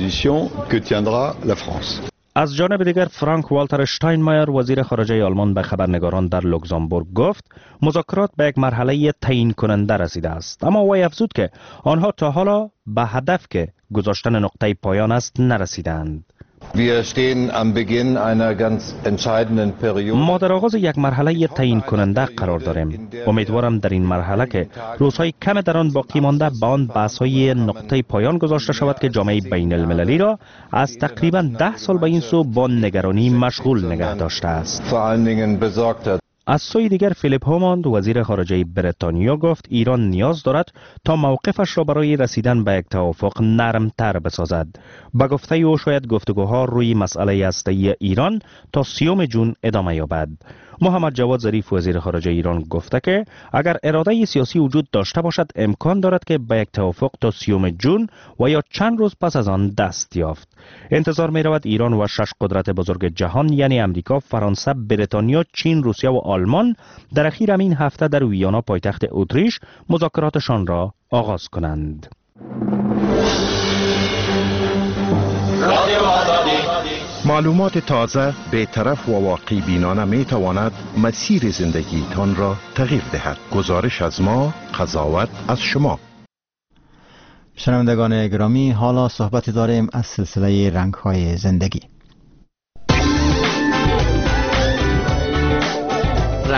از جانب دیگر فرانک والتر شتاینمایر وزیر خارجه آلمان به خبرنگاران در لوکزامبورگ گفت مذاکرات به یک مرحله تعیین کننده رسیده است، اما وی افزود که آنها تا حالا به هدف که گذاشتن نقطه پایان است نرسیدند. ما در آغاز یک مرحله تعیین کننده قرار داریم. امیدوارم در این مرحله که روزهای کم در آن باقی مانده به آن بحث‌های نقطه پایان گذاشته شود که جامعه بین المللی را از تقریبا ده سال به این سو با نگرانی مشغول نگه داشته است. از سوی دیگر فیلیپ هوماند وزیر خارجه بریتانیا گفت ایران نیاز دارد تا موقفش را برای رسیدن به یک توافق نرمتر بسازد. به گفته او شاید گفتگوها روی مسئله هسته‌ای ایران تا سیوم جون ادامه یابد. محمد جواد ظریف وزیر خارجه ایران گفته که اگر اراده سیاسی وجود داشته باشد امکان دارد که به یک توافق تا سیوم جون و یا چند روز پس از آن دست یافت. انتظار می رود ایران و شش قدرت بزرگ جهان یعنی امریکا، فرانسه، بریتانیا، چین، روسیه و آلمان در اخیر همین هفته در ویانا پایتخت اتریش مذاکراتشان را آغاز کنند. معلومات تازه، بی‌طرف و واقعی بینانه می تواند مسیر زندگی تان را تغییر دهد. گزارش از ما، قضاوت از شما. شنوندگان گرامی، حالا صحبت داریم از سلسله رنگ‌های زندگی.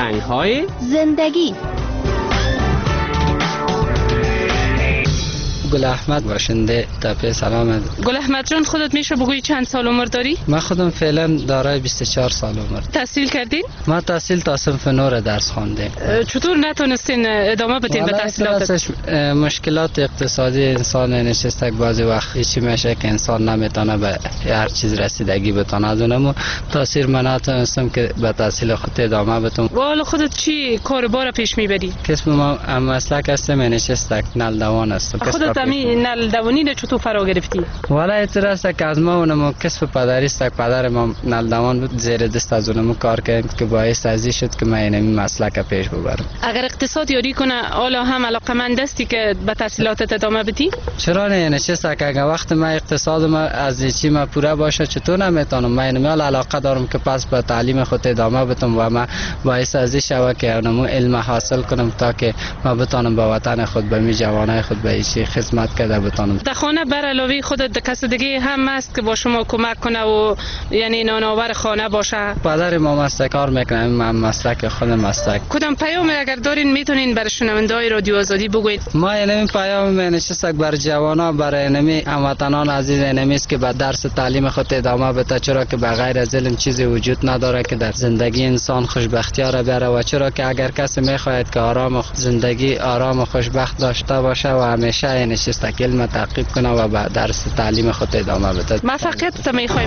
رنگ‌های زندگی. گل احمد باشنده تپه سلام. گل احمد جان خودت میشه بگویی چند سال عمر داری؟ من خودم فعلا دارای بیست و چهار سال عمر. تحصیل کردین؟ ما تحصیل تا صنف نور درس خواندیم. چطور نتونستین ادامه بدین به تحصیلات؟ مشکلات اقتصادی انسان نشسته بعضی وقت هیچی میشه که انسان نمیتونه به هر چیز رسیدگی بتونه. از اونم تاثیر من نتونستم که به تحصیل خود ادامه بدم. والا خودت چی کار بار پیش میبری؟ کسب ما مسلک هستم نشستک نل دوان هستم. خودت امی نل دوانی رو چطور فرا گرفتی؟ والا اعتراض که از ما اونم کسب پدری است. پدر ما نل دوان بود، زیر دست از اونم کار کرد که باعث ازی شد که من این مسلک پیش ببرم. اگر اقتصاد یاری کنه حالا هم علاقمند هستی که به تحصیلاتت ادامه بدی؟ چرا نه؟ نشستک اگر وقت ما اقتصاد ما از چی ما پورا باشه چطور نمیتونم؟ من اینم علاقه دارم که پس به تعلیم خود ادامه بدم و ما باعث ازی شوه که اونم علم حاصل کنم تا که ما بتونم به وطن خود به می جوانای خود به چی خدمت کرده بتونم. در خانه بر علاوه خودت کس دیگه هم است که با شما کمک کنه و یعنی نانآور خانه باشه؟ پدر ما مسلک کار میکنه، من مسلک خودم مسلک. کدام پیام اگر دارین میتونین برای شنونده‌های رادیو آزادی بگوید؟ ما این پیام نشستک بر جوانا، برای انمی هموطنان عزیز انمی است که به درس تعلیم خود ادامه بده، چرا که بغیر از علم چیزی وجود نداره که در زندگی انسان خوشبختی را بیاره و چرا که اگر کسی میخواهد که آرام زندگی آرام و خوشبخت داشته باشه و همیشه نشستک علم تعقیب کنه و به درس تعلیم خود ادامه بده. موفقیت میخوایم.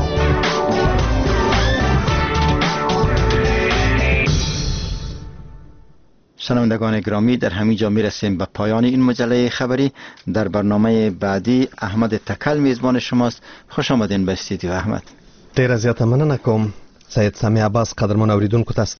شنوندگان گرامی، در همین جا میرسیم به پایان این مجله خبری. در برنامه بعدی احمد تکل میزبان شماست. خوش آمدین به استودیو احمد. ډیره زیاته مننه کوم. سید سمیع عباس قدرمن اوریدونکو تاسو